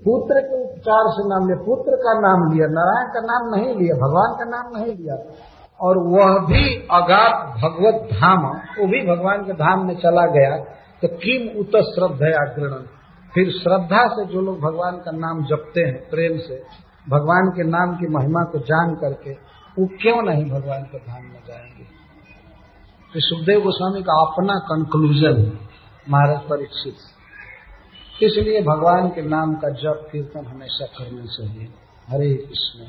पुत्र के उपचार से नाम लिया, पुत्र का नाम लिया, नारायण का नाम नहीं लिया, भगवान का नाम नहीं लिया। और वह भी अगाध भगवत धाम, वो भी भगवान के धाम में चला गया। तो किम उत श्रद्धया गृणन्, फिर श्रद्धा से जो लोग भगवान का नाम जपते हैं प्रेम से, भगवान के नाम की महिमा को जान करके, वो क्यों नहीं भगवान के धाम में जाएंगे। तो सुखदेव गोस्वामी का अपना कंक्लूजन है महाराज परीक्षित। इसलिए भगवान के नाम का जप कीर्तन हमेशा करना चाहिए। हरे कृष्ण।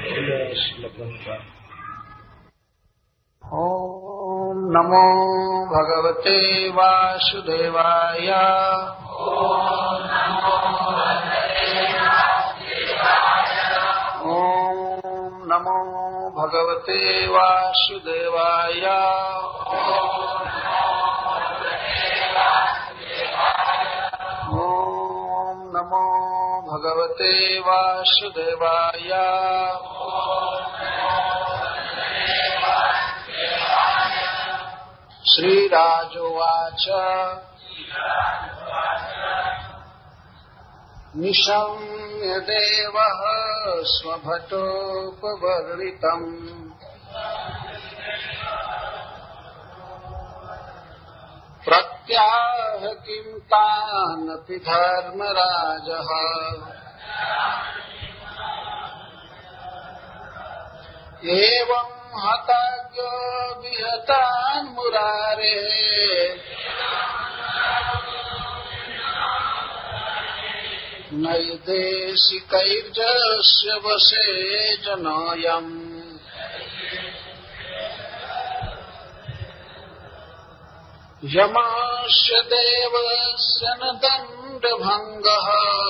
ओम नमो भगवते वासुदेवाय। ओम नमो भगवते वासुदेवाय। ओम नमो भगवते वासुदेवाय। श्रीराजोवाच निशम्य देवः स्वभटोपवर्णितम् प्रत्याह किं तानपि धर्मराजः एवं हताज्ञो विहतान् मुरारेः नैदेशिकैर्जस्य वशे जनोऽयम् यमस्य देवस्य न दण्डभङ्गः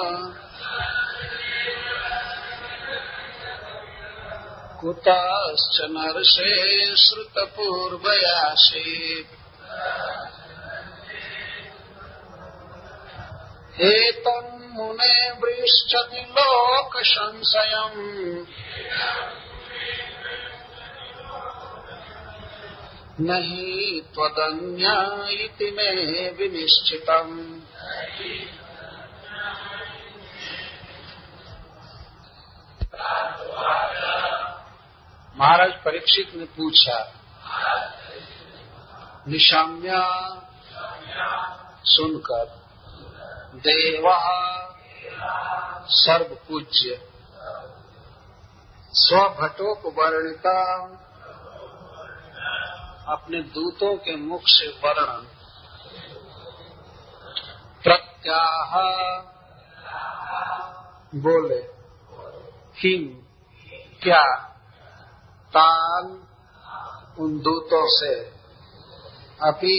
कुतश्च नरसे श्रुतपूर्वयासीत् एतन्मुने पृच्छति लोकसंशयम् न हि त्वदन्या इति मे विनिश्चितम्। महाराज परीक्षित ने पूछा, निशम्य सुनकर, देवः सर्वपूज्य, स्वभटोपवर्णिता अपने दूतों के मुख से वर्णन, प्रत्याह बोले, किम क्या, तान उन दूतों से, अपि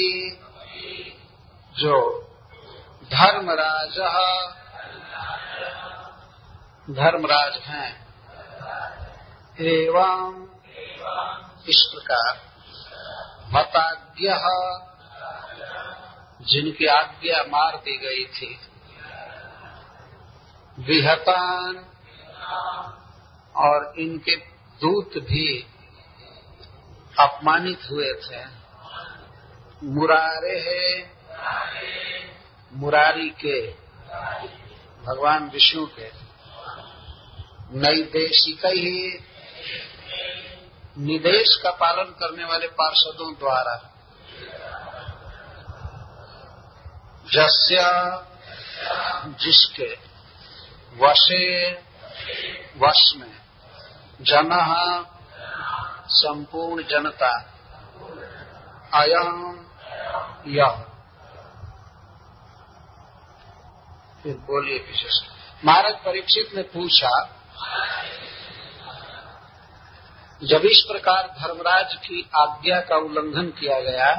जो धर्मराज हैं, एवं इस प्रकार हताज्ञः जिनकी आज्ञा मार दी गई थी, विहतान और इनके दूत भी अपमानित हुए थे, मुरारे है मुरारी के भगवान विष्णु के, नैदेशिक ही निदेश का पालन करने वाले पार्षदों द्वारा, जस्य जिसके वशे वश में, जनः संपूर्ण जनता, अयम यह। फिर बोलिए विशेष। महाराज परीक्षित ने पूछा, जब इस प्रकार धर्मराज की आज्ञा का उल्लंघन किया गया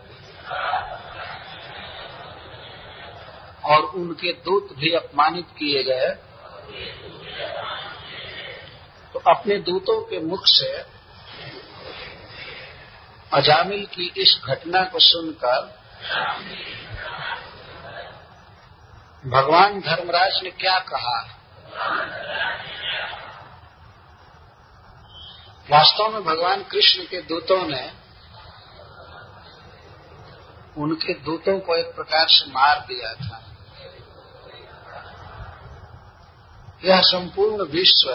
और उनके दूत भी अपमानित किए गए, तो अपने दूतों के मुख से अजामिल की इस घटना को सुनकर भगवान धर्मराज ने क्या कहा। वास्तव में भगवान कृष्ण के दूतों ने उनके दूतों को एक प्रकार से मार दिया था। यह संपूर्ण विश्व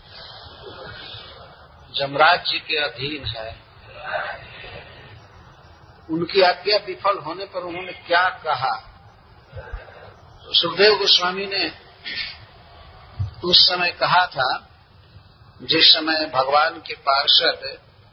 जमराज जी के अधीन है। उनकी आज्ञा विफल होने पर उन्होंने क्या कहा? तो सुखदेव गोस्वामी ने उस समय कहा था, जिस समय भगवान के पार्षद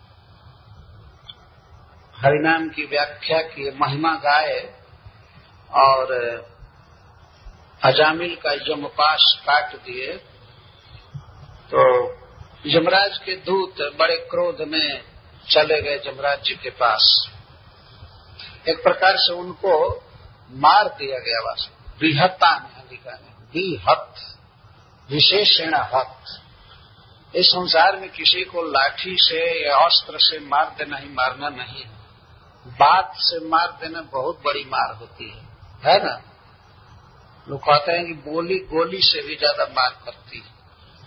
हरिनाम की व्याख्या किए, महिमा गाए और अजामिल का यमपाश काट दिए, तो यमराज के दूत बड़े क्रोध में चले गए जमराज जी के पास। एक प्रकार से उनको मार दिया गया। वास्तव विहत्ता में लिखा है, विहत विशेषण हत। इस संसार में किसी को लाठी से या अस्त्र से मार देना ही मारना नहीं, बात से मार देना बहुत बड़ी मार होती है ना। लोग कहते हैं कि गोली से भी ज्यादा मार करती है।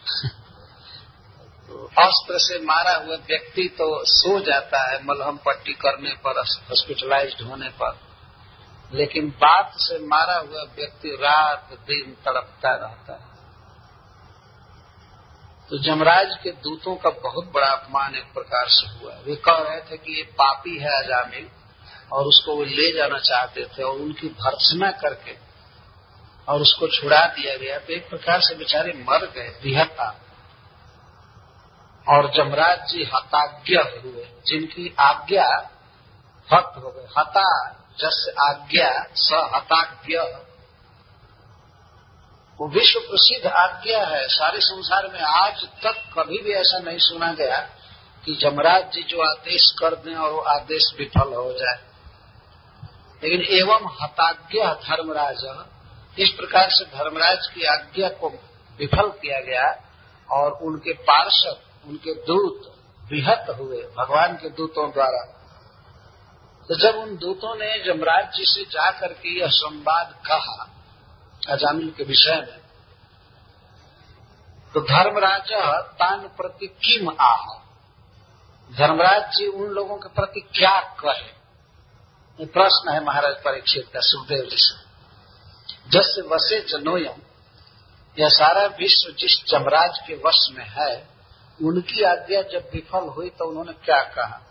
तो अस्त्र से मारा हुआ व्यक्ति तो सो जाता है मलहम पट्टी करने पर, हॉस्पिटलाइज्ड होने पर, लेकिन बात से मारा हुआ व्यक्ति रात दिन तड़पता रहता है। तो जमराज के दूतों का बहुत बड़ा अपमान एक प्रकार से हुआ। वे कह रहे थे कि ये पापी है अजामिल, और उसको वो ले जाना चाहते थे, और उनकी भर्त्सना करके और उसको छुड़ा दिया गया। तो एक प्रकार से बेचारे मर गए, विहता। और जमराज जी हताज्ञ हुए, जिनकी आज्ञा हत हो गए। हता जस आज्ञा स हताज्ञ, वो विश्व प्रसिद्ध आज्ञा है। सारे संसार में आज तक कभी भी ऐसा नहीं सुना गया कि जमराज जी जो आदेश कर दें और वो आदेश विफल हो जाए। लेकिन एवं हताज्ञ धर्मराज, इस प्रकार से धर्मराज की आज्ञा को विफल किया गया और उनके पार्षद, उनके दूत विहत हुए भगवान के दूतों द्वारा। तो जब उन दूतों ने जमराज जी से जाकर के यह संवाद कहा अजामिल के विषय में, तो धर्मराज तान प्रति किम आह, धर्मराज जी उन लोगों के प्रति क्या कहे? ये प्रश्न है महाराज परीक्षित का सुखदेव जी से। जैसे वसे जनोयम, यह सारा विश्व जिस जमराज के वश में है, उनकी आज्ञा जब विफल हुई तो उन्होंने क्या कहा?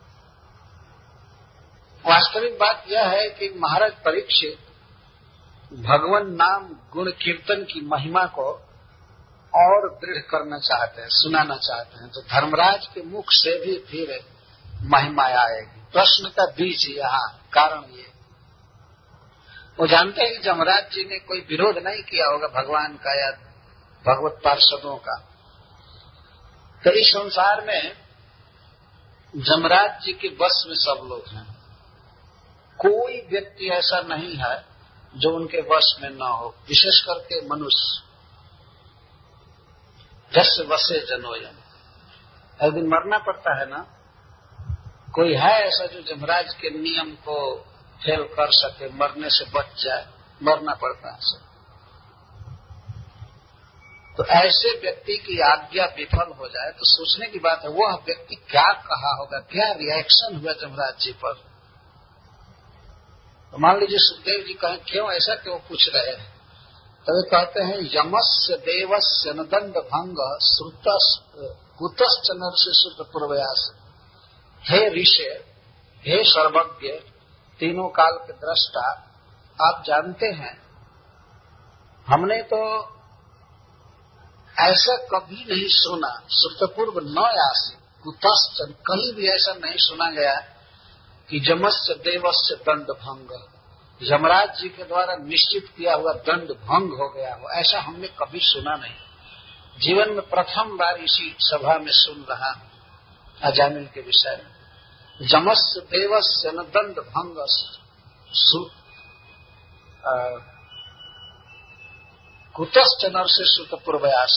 वास्तविक बात यह है कि महाराज परीक्षित भगवान नाम गुण कीर्तन की महिमा को और दृढ़ करना चाहते हैं, सुनाना चाहते हैं। तो धर्मराज के मुख से भी फिर महिमा आएगी। प्रश्न का बीज यहाँ कारण ये, वो जानते हैं कि जमराज जी ने कोई विरोध नहीं किया होगा भगवान का या भगवत पार्षदों का। तो इस संसार में जमराज जी के बस में सब लोग हैं, कोई व्यक्ति ऐसा नहीं है जो उनके वश में न हो, विशेष करके मनुष्य। जैसे वसे जनोयम, एक दिन मरना पड़ता है ना। कोई है ऐसा जो जमराज के नियम को फेल कर सके, मरने से बच जाए? मरना पड़ता है सब। तो ऐसे व्यक्ति की आज्ञा विफल हो जाए तो सोचने की बात है, वह व्यक्ति क्या कहा होगा, क्या रिएक्शन हुआ जमराज जी पर। तो मान लीजिए सुखदेव जी कहें क्यों ऐसा क्यों पूछ रहे हैं, तो वे कहते हैं यमस्य देवस्य नदंड भंग कुतश्च नरसे सुत पूर्वयास। हे ऋषि, हे सर्वज्ञ, तीनों काल के दृष्टा, आप जानते हैं हमने तो ऐसा कभी नहीं सुना, सुतपूर्व न आसे कुतश्च, कहीं भी ऐसा नहीं सुना गया कि यमस्य देवस्य दंड भंग, यमराज जी के द्वारा निश्चित किया हुआ दंड भंग हो गया हो, ऐसा हमने कभी सुना नहीं। जीवन में प्रथम बार इसी सभा में सुन रहा हूं अजामिल के विषय में। यमस्य देवस्य न दंड भंग कुतश्च नरसे सुत पूर्वयास।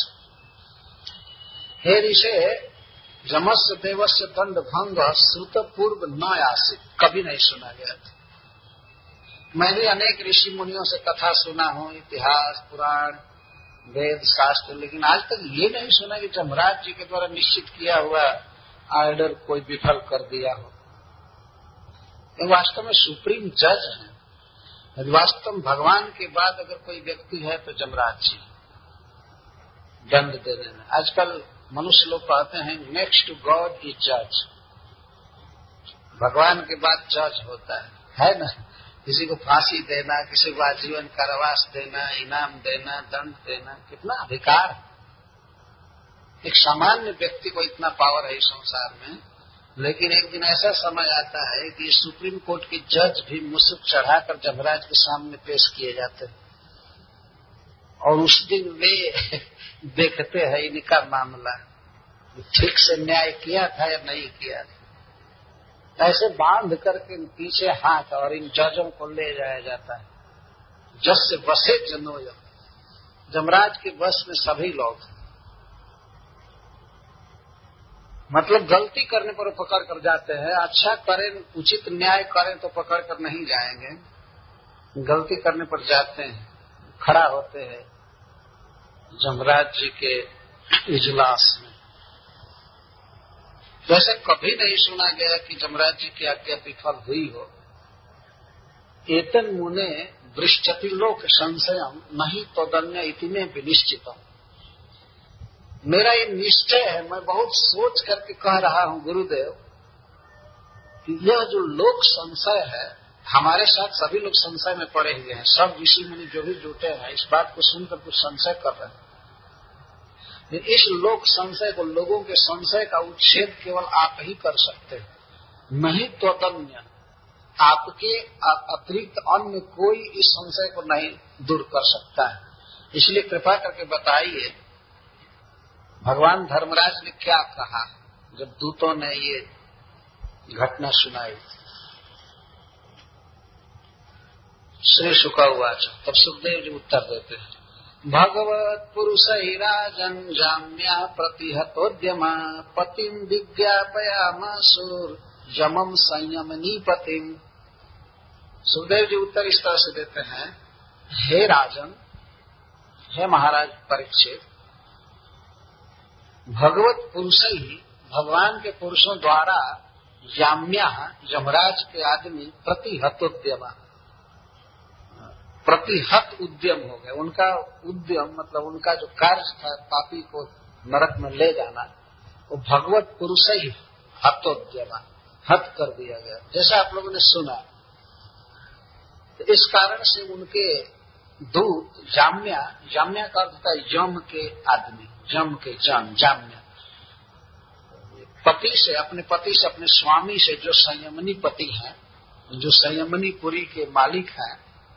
हे ऋषि, यमस्य देवस्य दंड भंग श्रुत पूर्व न आसित, कभी नहीं सुना गया था। मैं भी अनेक ऋषि मुनियों से कथा सुना हूं, इतिहास, पुराण, वेद, शास्त्र, लेकिन आज तक ये नहीं सुना कि जमराज जी के द्वारा निश्चित किया हुआ आर्डर कोई विफल कर दिया हो। ये वास्तव में सुप्रीम जज है। वास्तव में भगवान के बाद अगर कोई व्यक्ति है तो जमराज जी। दंड देने में। आजकल मनुष्य लोग कहते हैं नेक्स्ट टू गॉड इज जज, भगवान के बाद जज होता है ना। किसी को फांसी देना, किसी को आजीवन कारावास देना, इनाम देना, दंड देना, कितना अधिकार है। एक सामान्य व्यक्ति को इतना पावर है इस संसार में। लेकिन एक दिन ऐसा समय आता है कि सुप्रीम कोर्ट के जज भी मुसुक चढ़ाकर जमराज के सामने पेश किए जाते हैं और उस दिन वे देखते हैं इनका मामला ठीक से न्याय किया था या नहीं किया था। ऐसे बांध करके पीछे हाथ और इन जजों को ले जाया जाता है। जज से बसे जनोय, जमराज के बस में सभी लोग, मतलब गलती करने पर पकड़ कर जाते हैं। अच्छा करें, उचित न्याय करें तो पकड़ कर नहीं जाएंगे, गलती करने पर जाते हैं, खड़ा होते हैं जमराज जी के इजलास में। वैसे कभी नहीं सुना गया कि जमराज जी की आज्ञा विफल हुई हो। एतन मुने वृष्टति लोक संशयम नहीं तो दन्य इतने विनिश्चितम। मेरा ये निश्चय है, मैं बहुत सोच करके कह रहा हूं गुरुदेव कि यह जो लोक संशय है, हमारे साथ सभी लोग संशय में पड़े हुए हैं। सब ऋषि मुनि जो भी जुटे हैं इस बात को सुनकर कुछ संशय कर रहे हैं। इस लोक संशय को, लोगों के संशय का उच्छेद केवल आप ही कर सकते हैं, नहीं तो अन्य, आपके अतिरिक्त अन्य कोई इस संशय को नहीं दूर कर सकता है। इसलिए कृपा करके बताइए भगवान धर्मराज ने क्या कहा जब दूतों ने ये घटना सुनाई। श्री शुक उवाच, तब सुखदेव जी उत्तर देते हैं, भगवत पुरुष ही राजन जाम्या प्रतिहतोद्यमा पतिम विज्ञापयामासुर जमम संयम नीपतिम। सुखदेव जी उत्तर इस तरह से देते हैं, हे राजन, हे महाराज परीक्षित, भगवत पुरुष ही, भगवान के पुरुषों द्वारा याम्या, यमराज के आदमी प्रतिहतोद्यमा, प्रतिहत उद्यम हो गए। उनका उद्यम मतलब उनका जो कार्य था पापी को नरक में ले जाना, वो भगवत पुरुष ही हतोद्यमा, हत कर दिया गया, जैसा आप लोगों ने सुना। तो इस कारण से उनके दूत जाम्या, जाम्या का अर्थ होता है यम के आदमी, जम के जम, जाम्य, पति से, अपने पति से, अपने स्वामी से, जो संयमनी पति हैं, जो संयमनी पुरी के मालिक हैं,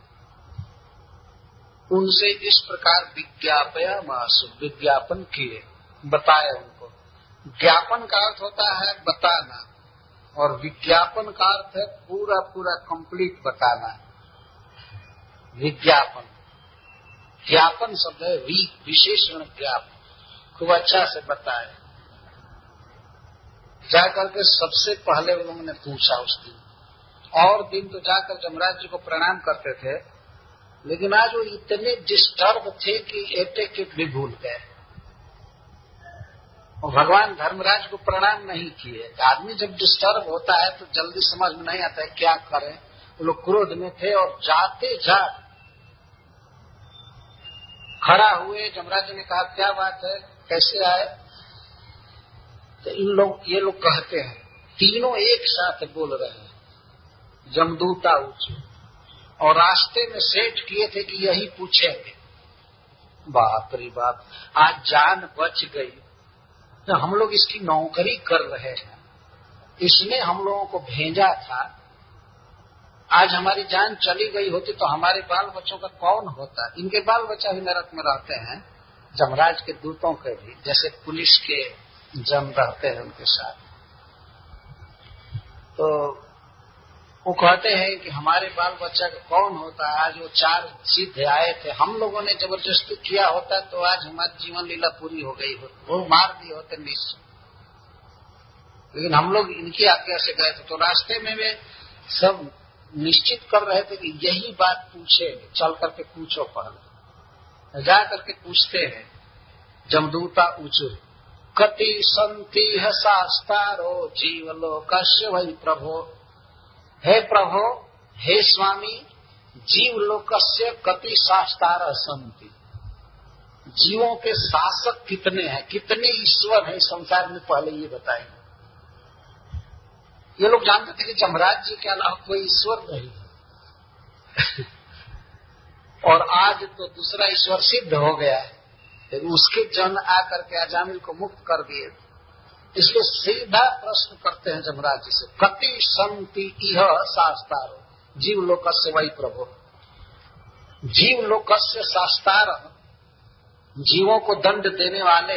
उनसे इस प्रकार विज्ञापयामासु, विज्ञापन किए, बताया उनको। ज्ञापन का अर्थ होता है बताना और विज्ञापन का अर्थ है पूरा पूरा कंप्लीट बताना। विज्ञापन, ज्ञापन शब्द है विशेषण ज्ञापन, खूब अच्छा से बताए। जाकर के सबसे पहले उन्होंने पूछा उस दिन, और दिन तो जाकर जमराज जी को प्रणाम करते थे, लेकिन आज वो इतने डिस्टर्ब थे कि एटे भी भूल गए और भगवान धर्मराज को प्रणाम नहीं किए। आदमी जब डिस्टर्ब होता है तो जल्दी समझ में नहीं आता है क्या करें। वो लोग क्रोध में थे और जाते जात खड़ा हुए। जमराज जी ने कहा, क्या बात है, कैसे आए? तो ये लोग कहते हैं, तीनों एक साथ बोल रहे हैं, जमदूता ऊंचे, और रास्ते में सेट किए थे कि यही पूछेंगे। बाप रे बाप, आज जान बच गई। तो हम लोग इसकी नौकरी कर रहे हैं, इसने हम लोगों को भेजा था। आज हमारी जान चली गई होती तो हमारे बाल बच्चों का कौन होता? इनके बाल बच्चा भी नरक में रहते हैं, जमराज के दूतों के भी, जैसे पुलिस के जम रहते हैं उनके साथ। तो वो कहते हैं कि हमारे बाल बच्चा का कौन होता? आज वो 4 सिद्ध आए थे, हम लोगों ने जबरदस्ती किया होता तो आज हमारी जीवन लीला पूरी हो गई होती, वो मार दिए होते निश्चय। लेकिन हम लोग इनकी आज्ञा से गए थे। तो रास्ते में वे सब निश्चित कर रहे थे कि यही बात पूछेंगे, चल करके पूछो। पहले जा करके पूछते हैं जमदूता ऊंचू, कति संति शास्तारो जीवलोकस्य वही प्रभो। हे प्रभो, हे स्वामी, जीवलोकस्य कति शास्तार संति। जीवों के शासक कितने हैं, कितने ईश्वर हैं इस संसार में, पहले ये बताएं। ये लोग जानते थे कि जमराज जी के अलावा कोई ईश्वर नहीं है और आज तो दूसरा ईश्वर सिद्ध हो गया है, लेकिन उसके जन आकर के अजामिल को मुक्त कर दिए। इसलिए सीधा प्रश्न करते हैं जमराज जी से, कति संति इह शास्तार जीव लोकस्य वही प्रभु। जीव लोकस्य शास्तार, जीवों को दंड देने वाले,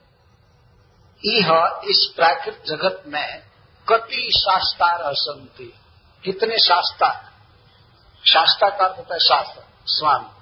इह इस प्राकृत जगत में कति शास्तार संति, कितने शास्ता। शास्ता का अर्थ होता है शास्त्र, स्वामी।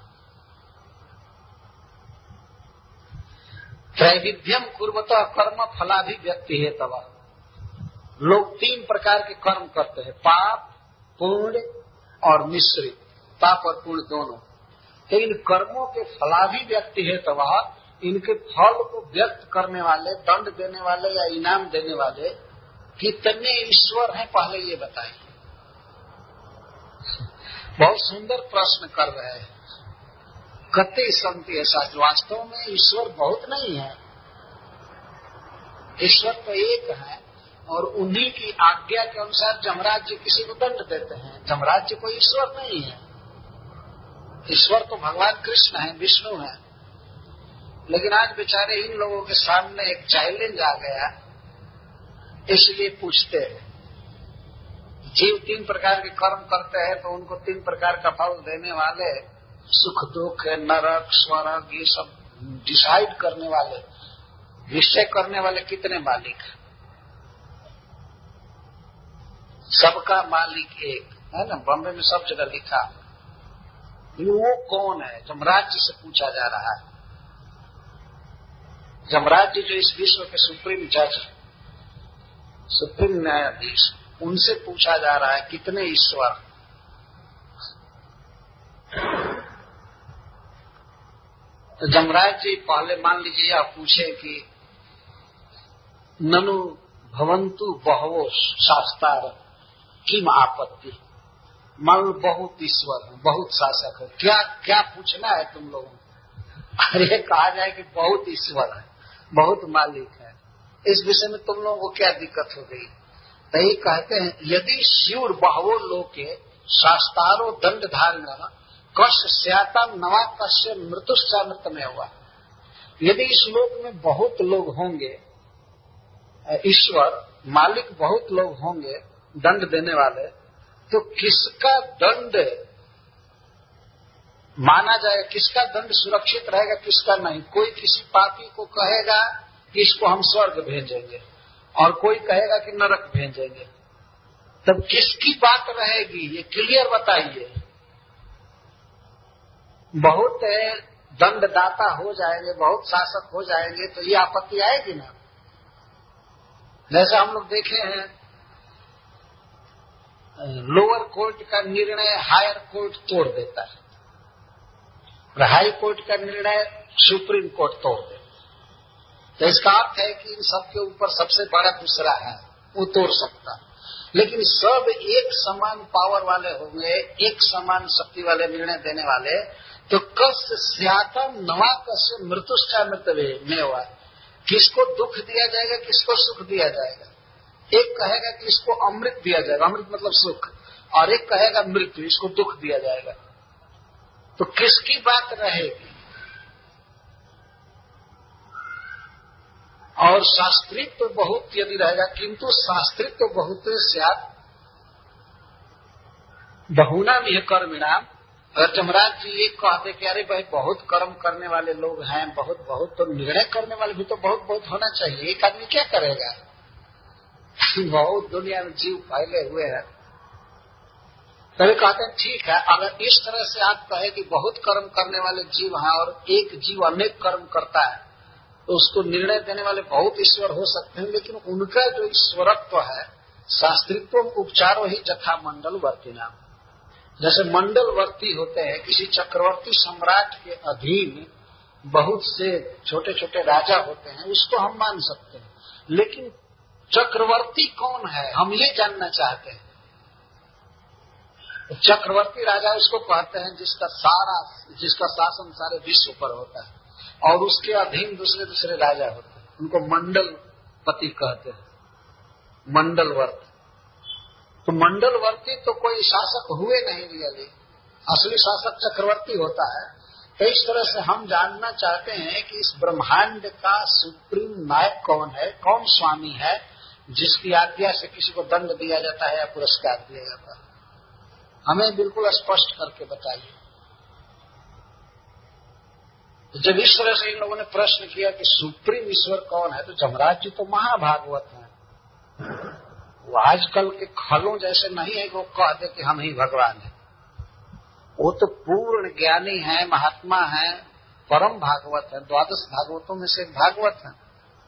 त्रैविध्यम कुर्वतः कर्म फलाभिव्यक्ति है तवा। लोग 3 प्रकार के कर्म करते हैं, पाप, पुण्य और मिश्रित, पाप और पुण्य दोनों। तो इन कर्मों के फलाभिव्यक्ति है तवा, इनके फल को व्यक्त करने वाले, दंड देने वाले या इनाम देने वाले कितने ईश्वर हैं, पहले ये बताइए। बहुत सुंदर प्रश्न कर रहे हैं। कते संति ऐसा, वास्तव में ईश्वर बहुत नहीं है, ईश्वर तो एक है और उन्हीं की आज्ञा के अनुसार जमराज जी किसी को दंड देते हैं। जमराज जी कोई ईश्वर नहीं है, ईश्वर तो भगवान कृष्ण है, विष्णु है। लेकिन आज बेचारे इन लोगों के सामने एक चैलेंज आ गया, इसलिए पूछते हैं। जीव 3 प्रकार के कर्म करते हैं तो उनको 3 प्रकार का फल देने वाले, सुख दुख, नरक स्वर्ग, ये सब डिसाइड करने वाले, निश्चय करने वाले कितने मालिक हैं? सबका मालिक एक है ना, बॉम्बे में सब जगह लिखा। वो कौन है? जमराज जी से पूछा जा रहा है। जमराज जी जो इस विश्व के सुप्रीम जज, सुप्रीम न्यायाधीश, उनसे पूछा जा रहा है कितने ईश्वर। तो जमराज जी पहले मान लीजिए आप पूछे कि ननु भवंतु बहवो शास्तार किम आपत्ति। मान लो बहुत ईश्वर है, बहुत शासक है, क्या क्या पूछना है तुम लोगों को? अरे कहा जाए कि बहुत ईश्वर है, बहुत मालिक है, इस विषय में तुम लोगों को क्या दिक्कत हो गई? तो ये कहते हैं यदि शिव बहवो लोके शास्तारो दंड धारण कश स्याता नवा कश्य मृत्युश्चा मृत में हुआ। यदि इस लोक में बहुत लोग होंगे, ईश्वर मालिक बहुत लोग होंगे दंड देने वाले, तो किसका दंड माना जाएगा, किसका दंड सुरक्षित रहेगा, किसका नहीं? कोई किसी पापी को कहेगा कि इसको हम स्वर्ग भेजेंगे और कोई कहेगा कि नरक भेजेंगे, तब किसकी बात रहेगी? ये क्लियर बताइए। बहुत दंडदाता हो जाएंगे, बहुत शासक हो जाएंगे तो ये आपत्ति आएगी ना। जैसे हम लोग देखे हैं, लोअर कोर्ट का निर्णय हायर कोर्ट तोड़ देता है और हाई कोर्ट का निर्णय सुप्रीम कोर्ट तोड़ देता है। तो इसका अर्थ है कि इन सबके ऊपर सबसे बड़ा दूसरा है, वो तोड़ सकता है। लेकिन सब एक समान पावर वाले होंगे, एक समान शक्ति वाले निर्णय देने वाले, तो कस स्यातम नवा कस मृत्युश्चा मृत्यु में हुआ। किसको दुख दिया जाएगा, किसको सुख दिया जाएगा? एक कहेगा कि इसको अमृत दिया जाएगा, अमृत मतलब सुख, और एक कहेगा मृत्यु, इसको दुख दिया जाएगा। तो किसकी बात रहेगी? और शास्त्रित्व तो बहुत यदि रहेगा, किंतु शास्त्रित्व तो बहुत स्यात् बहुना भी कर्मिणाम। अगर जमराज जी ये कहते कि अरे भाई बहुत कर्म करने वाले लोग हैं, बहुत बहुत, तो निर्णय करने वाले भी तो बहुत बहुत होना चाहिए। एक आदमी क्या करेगा? बहुत दुनिया में जीव फैले हुए हैं। तभी कहते हैं ठीक है, अगर इस तरह से आप कहे कि बहुत कर्म करने वाले जीव हैं और एक जीव अनेक कर्म करता है, तो उसको निर्णय देने वाले बहुत ईश्वर हो सकते हैं, लेकिन उनका जो ईश्वरत्व है, शास्त्रित्व उपचारो ही जथा मंडलवर्ती नाम। जैसे मंडलवर्ती होते हैं, किसी चक्रवर्ती सम्राट के अधीन बहुत से छोटे छोटे राजा होते हैं, उसको हम मान सकते हैं। लेकिन चक्रवर्ती कौन है, हम ये जानना चाहते हैं। चक्रवर्ती राजा उसको कहते हैं जिसका शासन सारे विश्व पर होता है। और उसके अधीन दूसरे दूसरे राजा होते हैं, उनको मंडलपति कहते हैं, मंडलवर्ती। तो मंडलवर्ती तो कोई शासक हुए नहीं रियली, असली शासक चक्रवर्ती होता है। तो इस तरह से हम जानना चाहते हैं कि इस ब्रह्मांड का सुप्रीम नायक कौन है, कौन स्वामी है, जिसकी आज्ञा से किसी को दंड दिया जाता है या पुरस्कार दिया जाता है। हमें बिल्कुल स्पष्ट करके बताइए। तो जब इस तरह से इन लोगों ने प्रश्न किया कि सुप्रीम ईश्वर कौन है, तो जमराज जी तो महाभागवत हैं। वो आजकल के खलों जैसे नहीं है कि वो कह दे कि हम ही भगवान हैं। वो तो पूर्ण ज्ञानी है, महात्मा है, परम भागवत है, 12 भागवतों में से एक भागवत है।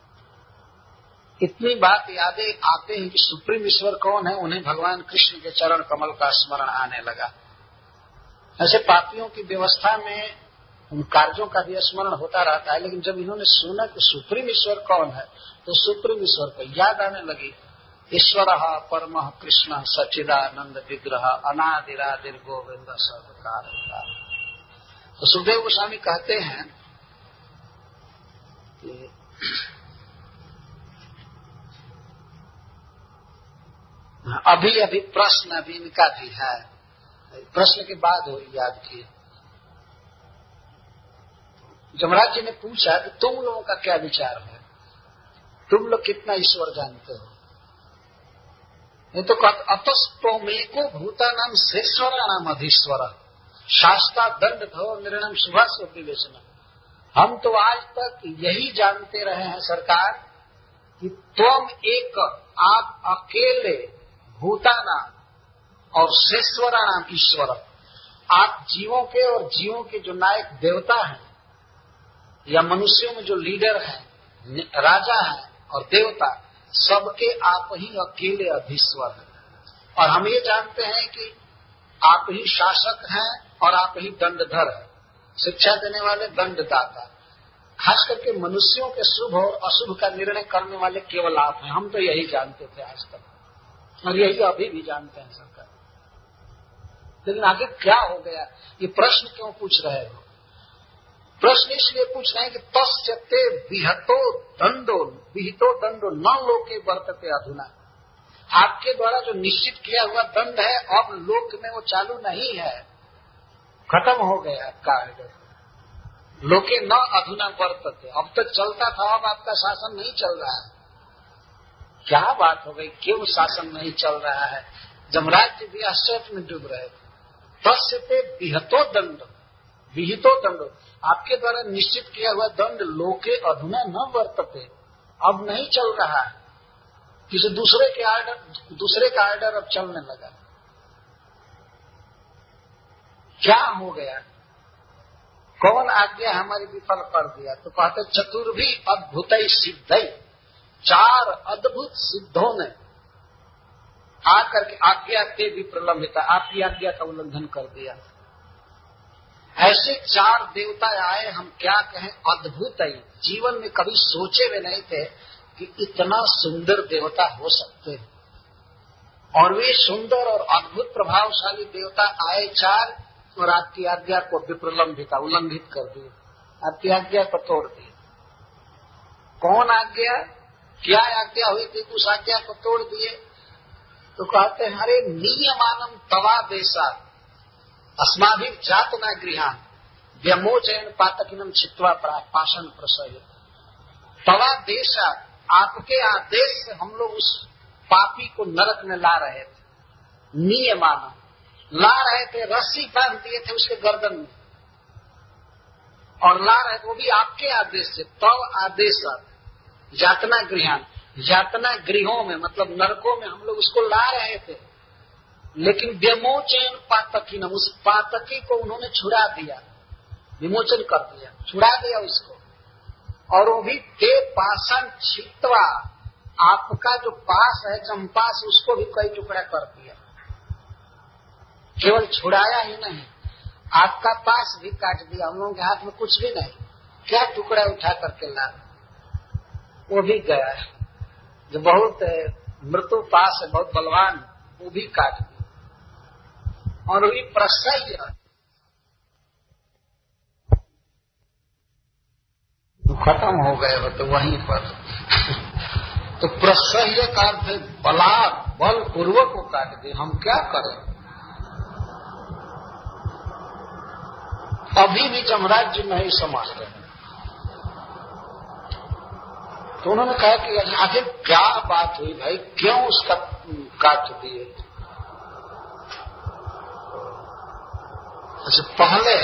इतनी बात यादें आते हैं कि सुप्रीम ईश्वर कौन है, उन्हें भगवान कृष्ण के चरण कमल का स्मरण आने लगा। ऐसे पापियों की व्यवस्था में उन कार्यों का भी स्मरण होता रहता है, लेकिन जब इन्होंने सुना कि सुप्रीम ईश्वर कौन है, तो सुप्रीम ईश्वर को याद आने लगी। ईश्वर परम कृष्ण सच्चिदानंद विग्रह अनादिरादिर गोविंद सर्वकार। तो सुखदेव गोस्वामी कहते हैं कि अभी प्रश्न अभी इनका भी है, प्रश्न के बाद वो याद किए। जमराज जी ने पूछा कि तुम लोगों का क्या विचार है, तुम लोग कितना ईश्वर जानते हो। ये तो अतस्तोमेको भूतानाम शेश्वराणाम अधीश्वर शास्ता दंड भव निर्णय शुभास्व विवेचना। हम तो आज तक यही जानते रहे हैं सरकार कि तुम एक, आप अकेले भूतानाम और शेश्वराणाम ईश्वर, आप जीवों के और जीवों के जो नायक देवता हैं या मनुष्यों में जो लीडर हैं, राजा हैं और देवता, सबके आप ही अकेले अधीश्वर हैं। और हम ये जानते हैं कि आप ही शासक हैं और आप ही दंडधर हैं, शिक्षा देने वाले दंडदाता। खास करके मनुष्यों के शुभ और अशुभ का निर्णय करने वाले केवल आप हैं। हम तो यही जानते थे आज तक और यही अभी भी जानते हैं सरकार। लेकिन आगे क्या हो गया, ये प्रश्न क्यों पूछ रहे हो? प्रश्न इसलिए पूछ रहे हैं कि तस्यते विहितो दंडो न लोके वर्तते अधुना। आपके द्वारा जो निश्चित किया हुआ दंड है अब लोक में वो चालू नहीं है, खत्म हो गया आपका आर्डर। लोके न अधुना वर्तते, अब तक चलता था, अब आपका शासन नहीं चल रहा है। क्या बात हो गई, क्यों शासन नहीं चल रहा है? जमराज जी भी आश्चर्य में डूब रहे थे। तस्यते विहितो दंडो, आपके द्वारा निश्चित किया हुआ दंड लोके अधुना न वर्तते, अब नहीं चल रहा है। किसी दूसरे का आर्डर अब चलने लगा। क्या हो गया, कौन आज्ञा हमारी विफल कर दिया? तो कहते चतुर्भी अद्भुत सिद्धई, 4 अद्भुत सिद्धों ने आकर के आज्ञा के भी प्रलंबिता, आपकी आज्ञा का उल्लंघन कर दिया। ऐसे 4 देवता आए, हम क्या कहें, अद्भुत ही, जीवन में कभी सोचे हुए नहीं थे कि इतना सुंदर देवता हो सकते हैं। और वे सुंदर और अद्भुत प्रभावशाली देवता आए 4 और आपकी आज्ञा को विप्रलंबिता, उल्लंघित कर दिए, आपकी आज्ञा को तोड़ दिए। कौन आज्ञा, क्या आज्ञा हुई थी, उस आज्ञा को तोड़ दिए? तो कहते हैं हरे नियमानम तवा देशा अस्माभि जात न गृहान व्यमोचयन पातकिनम छित्वा पाषण प्रसय। तवा देशा, आपके आदेश से हम लोग उस पापी को नरक में ला रहे थे। नियमानम, ला रहे थे, रस्सी बांध दिए थे उसके गर्दन में और ला रहे थे, वो भी आपके आदेश से। तव आदेश यातना गृहान, यातना गृहों में मतलब नरकों में हम लोग उसको ला रहे थे। लेकिन विमोचन पातकीनम, उस पातकी को उन्होंने छुड़ा दिया, विमोचन कर दिया, छुड़ा दिया उसको। और वो भी ते पाषण छित्वा, आपका जो पास है चंपास, उसको भी कई टुकड़ा कर दिया। केवल छुड़ाया ही नहीं, आपका पास भी काट दिया। हम लोगों के हाथ में कुछ भी नहीं, क्या टुकड़ा उठा करके ला, वो भी गया है। जो बहुत मृत्यु पास है, बहुत बलवान, वो भी काट दिया। और वही प्रसय, खत्म हो गए हो तो वहीं पर। तो प्रसह्य का अर्थ बल पूर्वक को काट दे, हम क्या करें। अभी भी जमराज जी नहीं समझ रहे। तो उन्होंने कहा कि आखिर क्या बात हुई भाई, क्यों उसका काट दिए। अच्छा, पहले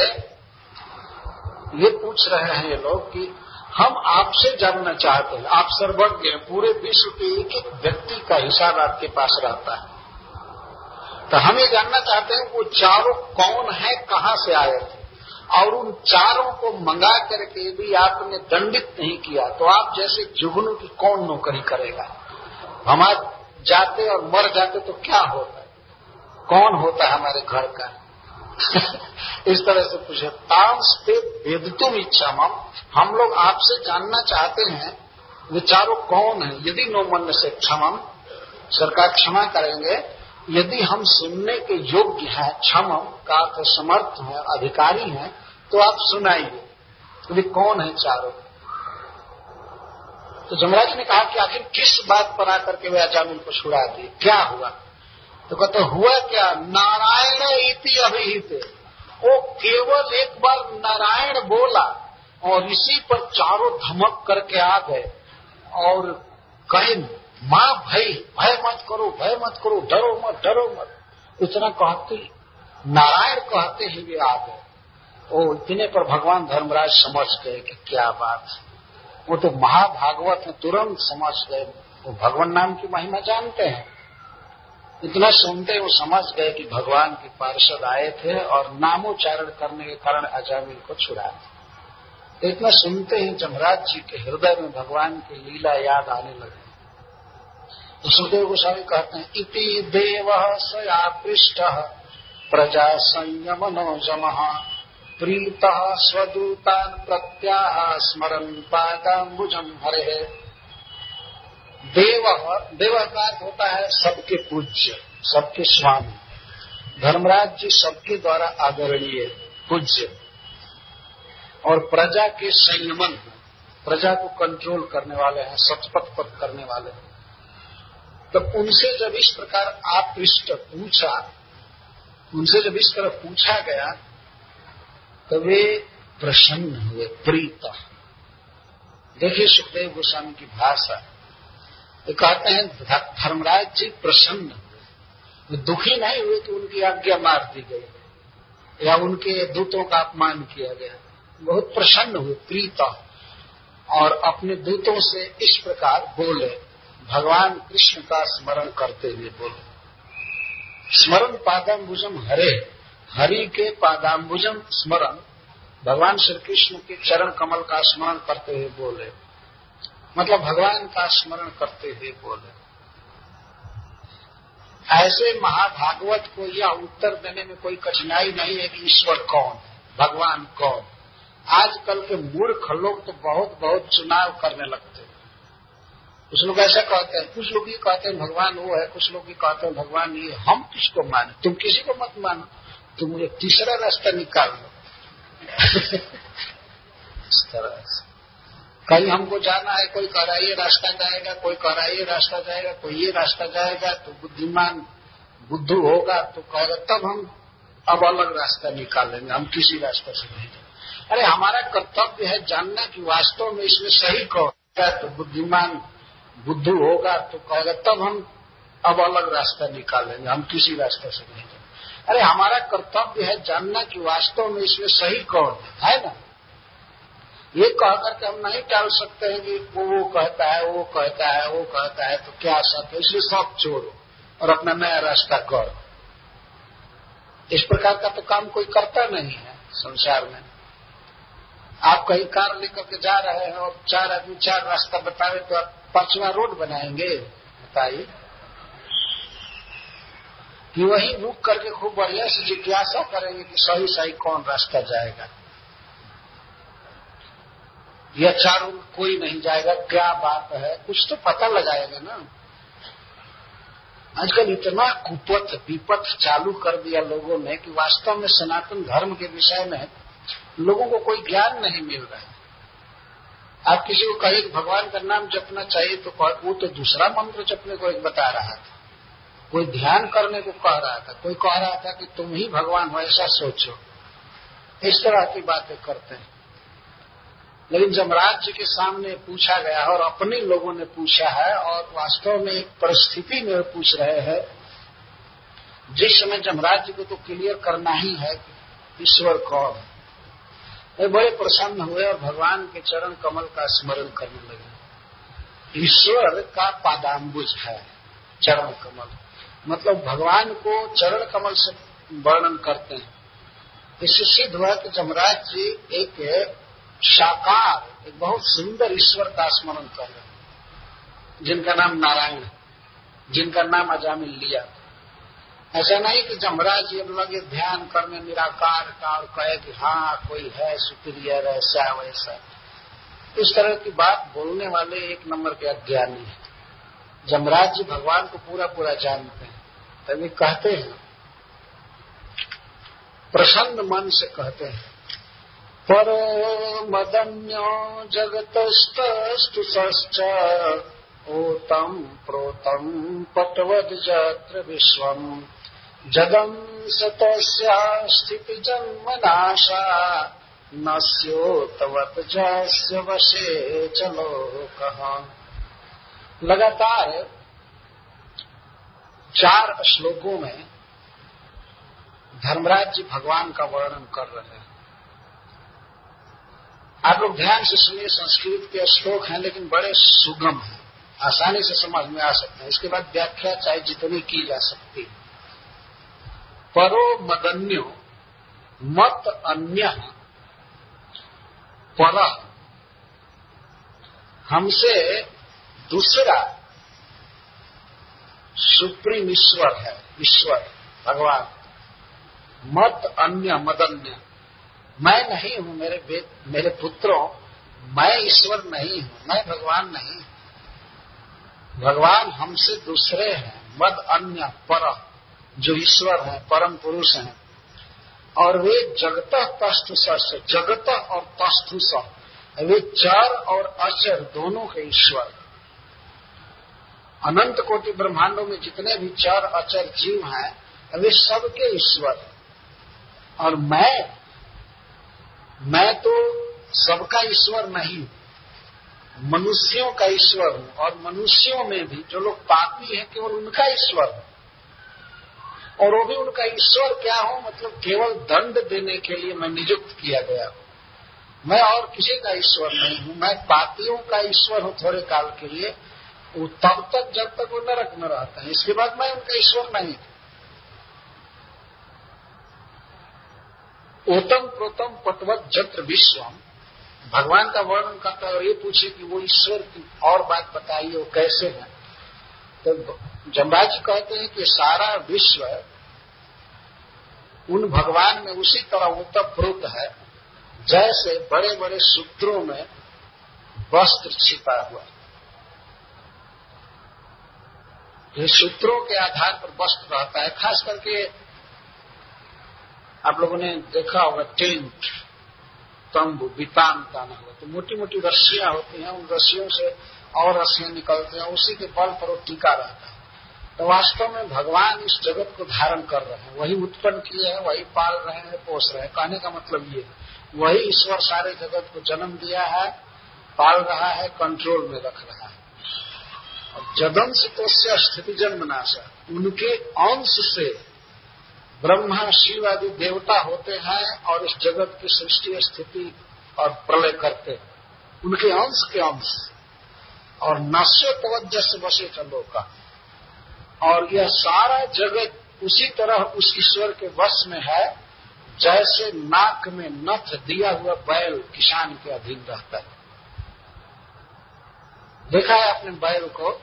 ये पूछ रहे हैं ये लोग कि हम आपसे जानना चाहते हैं, आप सर्वज्ञ हैं, पूरे विश्व के एक एक व्यक्ति का हिसाब आपके पास रहता है, तो हम ये जानना चाहते हैं वो चारों कौन है, कहां से आए थे, और उन चारों को मंगा करके भी आपने दंडित नहीं किया तो आप जैसे जुगनू की कौन नौकरी करेगा। हम आज जाते और मर जाते तो क्या होता है, कौन होता है हमारे घर का। इस तरह से पूछे। तांस पे वेदितुम इच्छामम, हम लोग आपसे जानना चाहते हैं वे चारों कौन है। यदि नो मन से क्षमम, सरकार क्षमा करेंगे, यदि हम सुनने के योग्य हैं, क्षमम का अर्थ समर्थ है, अधिकारी हैं, तो आप सुनाइए वे कौन है चारों। तो जमराज ने कहा कि आखिर किस बात पर आकर के वे अजामिल को छुड़ा दिए, क्या हुआ। तो कहते हुआ क्या, नारायण इति अभिहित, वो केवल एक बार नारायण बोला और इसी पर चारों धमक करके आ गए और कहे मां भय मत करो, भय मत करो, डरो मत, डरो मत। इतना कहते नारायण कहते ही वे आ गए। वो इतने पर भगवान धर्मराज समझ गए कि क्या बात है। वो तो महाभागवत में तुरंत समझ गए, वो भगवान नाम की महिमा जानते हैं। इतना सुनते वो समझ गए कि भगवान के पार्षद आए थे और नामोच्चारण करने के कारण अजामिल को छुड़ा दिया। तो इतना सुनते ही जमराज जी के हृदय में भगवान की लीला याद आने लगी। तो सुखदेव गोस्वामी कहते हैं इति देव सया पृष्ठ प्रजा संयमनो जमः प्रीत स्वदूतान प्रत्याह स्मरन् पादाम्बुजं हरे। देव का अर्थ होता है सबके पूज्य, सबके स्वामी। धर्मराज जी सबके द्वारा आदरणीय, पूज्य और प्रजा के संयमन, प्रजा को कंट्रोल करने वाले हैं, सचपथ पथ करने वाले हैं। तो उनसे जब इस प्रकार आपृष्ट पूछा, उनसे जब इस तरह पूछा गया तो वे प्रसन्न हुए, प्रीत। देखिए सुखदेव गोस्वामी की भाषा, तो कहते हैं धर्मराज जी प्रसन्न हुए, वे दुखी नहीं हुए कि उनकी आज्ञा मार दी गई या उनके दूतों का अपमान किया गया। बहुत प्रसन्न हुए, प्रीत, और अपने दूतों से इस प्रकार बोले, भगवान कृष्ण का स्मरण करते हुए बोले। स्मरण पादाम्बुजम हरे, हरि के पादाम्बुजम स्मरण, भगवान श्री कृष्ण के चरण कमल का स्मरण करते हुए बोले, मतलब भगवान का स्मरण करते हुए बोले। ऐसे महाभागवत को यह उत्तर देने में कोई कठिनाई नहीं है कि ईश्वर कौन है, भगवान कौन। आजकल के मूर्ख लोग तो बहुत बहुत चुनाव करने लगते हैं। कुछ लोग ऐसा कहते हैं, कुछ लोग ये कहते हैं भगवान वो है, कुछ लोग ये कहते हैं भगवान ये। हम किसको माने? तुम किसी को मत मानो, तुम एक तीसरा रास्ता निकाल लो। इस तरह से कहीं हमको जाना है, कोई कह रहा है ये रास्ता जाएगा, कोई कह रहा है ये रास्ता जाएगा, कोई ये रास्ता जाएगा, तो बुद्धिमान बुद्धू होगा तो कहेगा तब हम अब अलग रास्ता निकाल लेंगे, हम किसी रास्ते से नहीं जाएंगे। अरे हमारा कर्तव्य है जानना कि वास्तव में इसमें सही कौन है, तो बुद्धिमान बुद्धू होगा तो कहेगा तब हम अब अलग रास्ता निकाल लेंगे, हम किसी रास्ते से नहीं जाएंगे। अरे हमारा कर्तव्य है जानना कि वास्तव में इसमें सही कौन है ना। ये कह करके हम नहीं टाल सकते हैं कि वो कहता है, वो कहता है, वो कहता है, तो क्या सब है, इसलिए सब छोड़ो और अपना नया रास्ता करो। इस प्रकार का तो काम कोई करता नहीं है संसार में। आप कहीं कार लेकर के जा रहे हैं और चार आदमी चार रास्ता बतावे तो आप पांचवा रोड बनाएंगे? बताइए। कि वही रुक करके खूब बढ़िया से जिज्ञासा करेंगे कि सही सही कौन रास्ता जाएगा, या चारों कोई नहीं जाएगा, क्या बात है, कुछ तो पता लगाएगा ना। आजकल इतना कुपथ विपथ चालू कर दिया लोगों ने कि वास्तव में सनातन धर्म के विषय में लोगों को कोई ज्ञान नहीं मिल रहा है। आप किसी को कहिए कि भगवान का नाम जपना चाहिए तो वो तो दूसरा मंत्र जपने को एक बता रहा था, कोई ध्यान करने को कह रहा था, कोई कह रहा था कि तुम ही भगवान हो ऐसा सोचो। इस तरह की बातें करते हैं। लेकिन जमराज जी के सामने पूछा गया और अपने लोगों ने पूछा है और वास्तव में एक परिस्थिति में पूछ रहे हैं जिस समय जमराज जी को तो क्लियर करना ही है कि ईश्वर कौन है। वे बड़े प्रसन्न हुए और भगवान के चरण कमल का स्मरण करने लगे। ईश्वर का पादाम्बुज है चरण कमल, मतलब भगवान को चरण कमल से वर्णन करते हैं। इससे सिद्ध हुआ कि जमराज जी एक साकार, एक बहुत सुंदर ईश्वर का स्मरण कर रहे हैं जिनका नाम नारायण है, जिनका नाम अजामिल लिया। ऐसा नहीं कि जमराज जी लगे ध्यान करने निराकार का और कहे कि हाँ कोई है सुपीरियर ऐसा वैसा। इस तरह की बात बोलने वाले एक नंबर के अज्ञानी है। जमराज जी भगवान को पूरा पूरा जानते हैं, तभी कहते हैं, प्रसन्न मन से कहते हैं, पर मदन्यो जगतस्तस्तु सश्च ओतम प्रोतम पटवद जत्र विश्वम जगम सतस्या स्थिति जन्म नाशा नस्योतवत जस्य वशे चलो कहा। लगातार 4 श्लोकों में धर्मराज जी भगवान का वर्णन कर रहे हैं। आप लोग ध्यान से सुनिए, संस्कृत के श्लोक हैं लेकिन बड़े सुगम हैं, आसानी से समझ में आ सकते हैं। इसके बाद व्याख्या चाहे जितनी की जा सकती है। परो मदन्यो मत अन्य पर, हमसे दूसरा सुप्रीम ईश्वर है, ईश्वर भगवान। मत अन्य मदन्य, मैं नहीं हूं मेरे पुत्रों, मैं ईश्वर नहीं हूं, मैं भगवान नहीं। भगवान हमसे दूसरे हैं। मद अन्य पर, जो ईश्वर हैं, परम पुरुष हैं। और वे जगत तस्थुष, जगत और तस्थुष, वे चर और अचर दोनों के ईश्वर। अनंत कोटि ब्रह्मांडों में जितने भी चर अचर जीव हैं वे सबके ईश्वर। और मैं तो सबका ईश्वर नहीं, मनुष्यों का ईश्वर हूं। और मनुष्यों में भी जो लोग पापी हैं केवल उनका ईश्वर हूं। और वो भी उनका ईश्वर क्या हो, मतलब केवल दंड देने के लिए मैं नियुक्त किया गया हूं। मैं और किसी का ईश्वर नहीं हूं। मैं पापियों का ईश्वर हूं थोड़े काल के लिए, वो तब तक जब तक वो नरक में रहता है। इसके बाद मैं उनका ईश्वर नहीं। ओतम प्रोतम पटवत जत्र विश्वम, भगवान का वर्णन करता है और ये पूछे कि वो ईश्वर की और बात बताइए, वो कैसे है। तो जमराज जी कहते हैं कि सारा विश्व उन भगवान में उसी तरह ओतप्रोत है जैसे बड़े बड़े सूत्रों में वस्त्र छिपा हुआ। ये सूत्रों के आधार पर वस्त्र रहता है। खास करके आप लोगों ने देखा होगा टेंट, तंबू, बितान ताना हुआ, तो मोटी मोटी रस्सियां होती हैं, उन रस्सियों से और रस्सियां निकलती हैं, उसी के बल पर वो टिका रहता है। तो वास्तव में भगवान इस जगत को धारण कर रहे हैं, वही उत्पन्न किए हैं, वही पाल रहे हैं, पोष रहे हैं। कहने का मतलब ये, वही ईश्वर सारे जगत को जन्म दिया है, पाल रहा है, कंट्रोल में रख रहा है। और जदंश तस्य स्थिति जन्म नाशा, उनके अंश से ब्रह्मा शिव आदि देवता होते हैं और इस जगत की सृष्टि स्थिति और प्रलय करते हैं, उनके अंश के अंश। और नश्य तवज्जस वशे चलोका, और यह सारा जगत उसी तरह उस ईश्वर के वश में है जैसे नाक में नथ दिया हुआ बैल किसान के अधीन रहता है। देखा है आपने बैल को,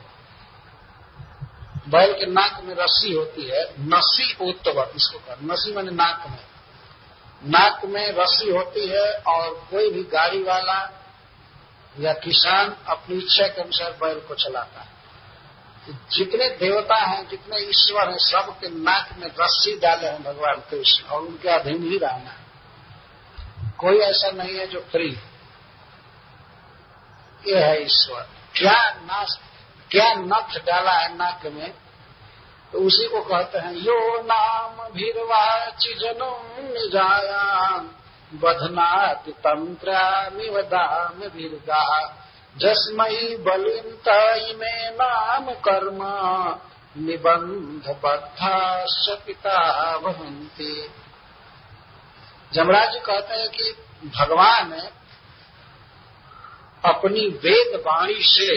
बैल के नाक में रस्सी होती है, नसी ओतवत इसको कहा। नसी माने नाक में, नाक में रस्सी होती है और कोई भी गाड़ी वाला या किसान अपनी इच्छा के अनुसार बैल को चलाता है। जितने देवता हैं, जितने ईश्वर हैं, सबके नाक में रस्सी डाले हैं भगवान कृष्ण और उनके अधीन ही रहना है। कोई ऐसा नहीं है जो फ्री। ये है ईश्वर। क्या नथ डाला है नाक में, तो उसी को कहते हैं यो नाम भीरवाचि जनम निजाया बधनाति तंत्रामिव दाम भीरगा जस्मई बलिंत इमे नाम कर्म निबंध बद्धाश्च पिता वहन्ति। जमराज जी कहते हैं कि भगवान अपनी वेद वाणी से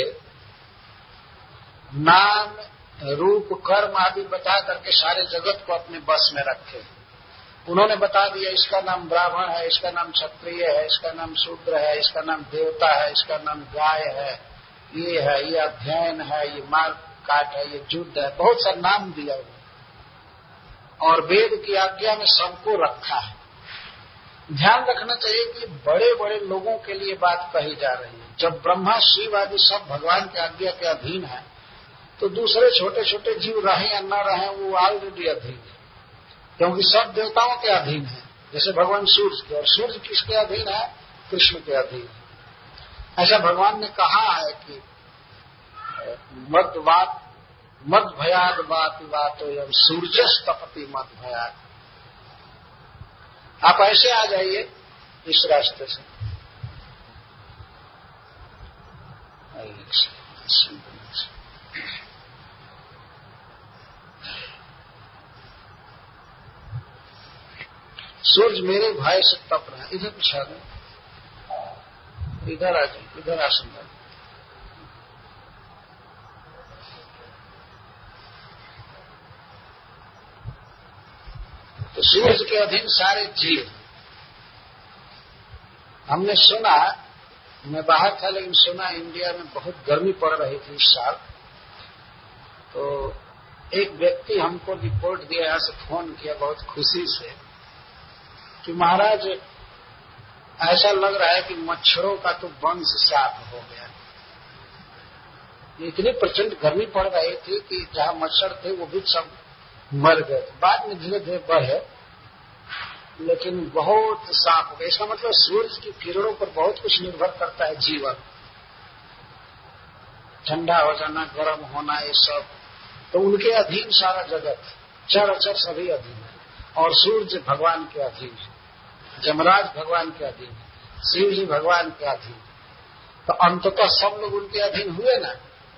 नाम रूप कर्म आदि बता करके सारे जगत को अपने बस में रखे। उन्होंने बता दिया इसका नाम ब्राह्मण है, इसका नाम क्षत्रिय है, इसका नाम शूद्र है, इसका नाम देवता है, इसका नाम गाय है, ये अध्ययन है, ये मार काट है, ये युद्ध है, बहुत सा नाम दिया उन्होंने और वेद की आज्ञा में सबको रखा है। ध्यान रखना चाहिए कि बड़े बड़े लोगों के लिए बात कही जा रही है। जब ब्रह्मा शिव आदि सब भगवान की आज्ञा के अधीन है तो दूसरे छोटे छोटे जीव रहे या न रहे वो ऑलरेडी अधीन है, क्योंकि सब देवताओं के अधीन है। जैसे भगवान सूर्य के, और सूर्य किसके अधीन है? कृष्ण के अधीन है। ऐसा भगवान ने कहा है कि मद भयाद बात बातो यम सूर्यस तपति मद भयाद। आप ऐसे आ जाइए इस रास्ते से, सूर्य मेरे भय से तप रहा है। इधर पिछा दो, इधर आ जाए, इधर आसन डालो। तो सूर्य के अधीन सारे जीव। हमने सुना, मैं बाहर था लेकिन सुना इंडिया में बहुत गर्मी पड़ रही थी इस साल, तो एक व्यक्ति हमको रिपोर्ट दिया, यहाँ से फोन किया बहुत खुशी से कि महाराज ऐसा लग रहा है कि मच्छरों का तो वंश साफ हो गया। इतनी प्रचंड गर्मी पड़ रही थी कि जहाँ मच्छर थे वो भी सब मर गए। बाद में धीरे धीरे बढ़े लेकिन बहुत साफ हो गया। इसका मतलब सूर्य की किरणों पर बहुत कुछ निर्भर करता है जीवन, ठंडा हो जाना, गर्म होना, ये सब तो उनके अधीन सारा जगत, चर अचर सभी अधीन है। और सूर्य भगवान के अधीन है, जमराज भगवान के अधीन है, शिव जी भगवान के अधीन है। तो अंततः सब लोग उनके अधीन हुए ना।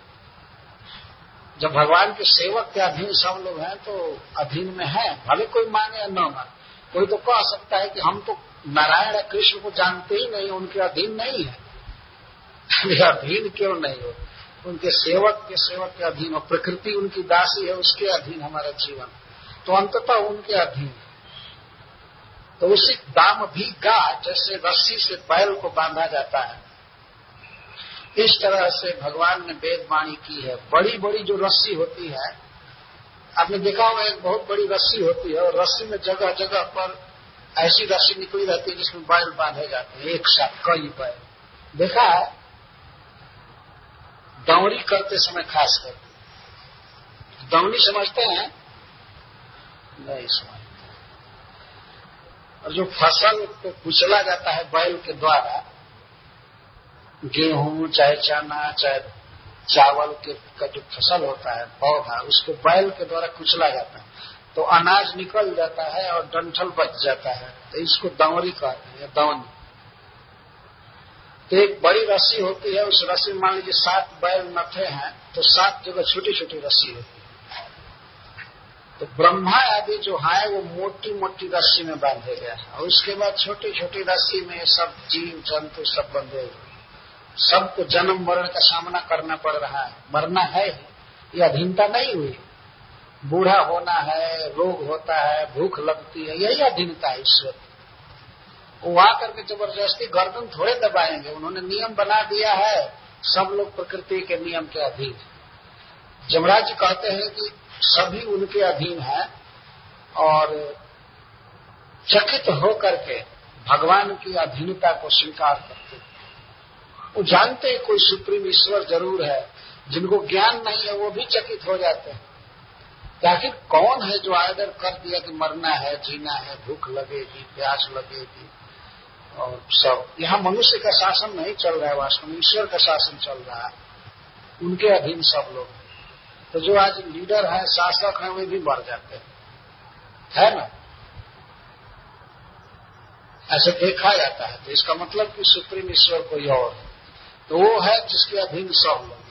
जब भगवान के सेवक के अधीन सब लोग हैं तो अधीन में है, भले कोई माने या न माने। कोई तो कह सकता है कि हम तो नारायण या कृष्ण को जानते ही नहीं, उनके अधीन नहीं है। अधीन क्यों नहीं हो? उनके सेवक के अधीन हो। प्रकृति उनकी दासी है, उसके अधीन हमारा जीवन, तो अंततः उनके अधीन है। तो उसी दाम भी गा, जैसे रस्सी से बैल को बांधा जाता है, इस तरह से भगवान ने वेद वाणी की है। बड़ी बड़ी जो रस्सी होती है, आपने देखा होगा एक बहुत बड़ी रस्सी होती है और रस्सी में जगह जगह पर ऐसी रस्सी निकली रहती है जिसमें बैल बांधे जाते हैं, एक साथ कई बैल। देखा है दौरी करते समय, खास करके दौनी समझते हैं? नहीं समझते। और जो फसल को कुचला जाता है बैल के द्वारा, गेहूं चाहे चना चाहे चावल के का जो फसल होता है पौधा, उसको बैल के द्वारा कुचला जाता है तो अनाज निकल जाता है और डंठल बच जाता है, तो इसको दौरी कहते हैं, दौनी। तो एक बड़ी रस्सी होती है, उस रस्सी में मान लीजिए 7 बैल नथे हैं तो 7 जगह छोटी छोटी रस्सी होती है। तो ब्रह्मा आदि जो है वो मोटी मोटी रस्सी में बांधे गया है और उसके बाद छोटी छोटी रस्सी में सब जीव जंतु सब बंधे हुए। सबको जन्म मरण का सामना करना पड़ रहा है, मरना है, ये अधीनता नहीं हुई। बूढ़ा होना है, रोग होता है, भूख लगती है, यही अधीनता है ईश्वर। वो आकर के जबरदस्ती गर्दन थोड़े दबाएंगे, उन्होंने नियम बना दिया है, सब लोग प्रकृति के नियम के अधीन। जमराज जी कहते हैं कि सभी उनके अधीन है और चकित होकर के भगवान की अधीनता को स्वीकार करते हैं। वो जानते हैं कोई सुप्रीम ईश्वर जरूर है, जिनको ज्ञान नहीं है वो भी चकित हो जाते हैं। आखिर कौन है जो आर्डर कर दिया कि मरना है, जीना है, भूख लगेगी, प्यास लगेगी, और सब यहाँ मनुष्य का शासन नहीं चल रहा है, वास्तव में ईश्वर का शासन चल रहा है, उनके अधीन सब लोग। तो जो आज लीडर है, शासक है, वे भी बढ़ जाते हैं, है ना? ऐसे देखा जाता है। तो इसका मतलब कि सुप्रीम ईश्वर कोई और है, तो वो है जिसके अधीन सब लोग।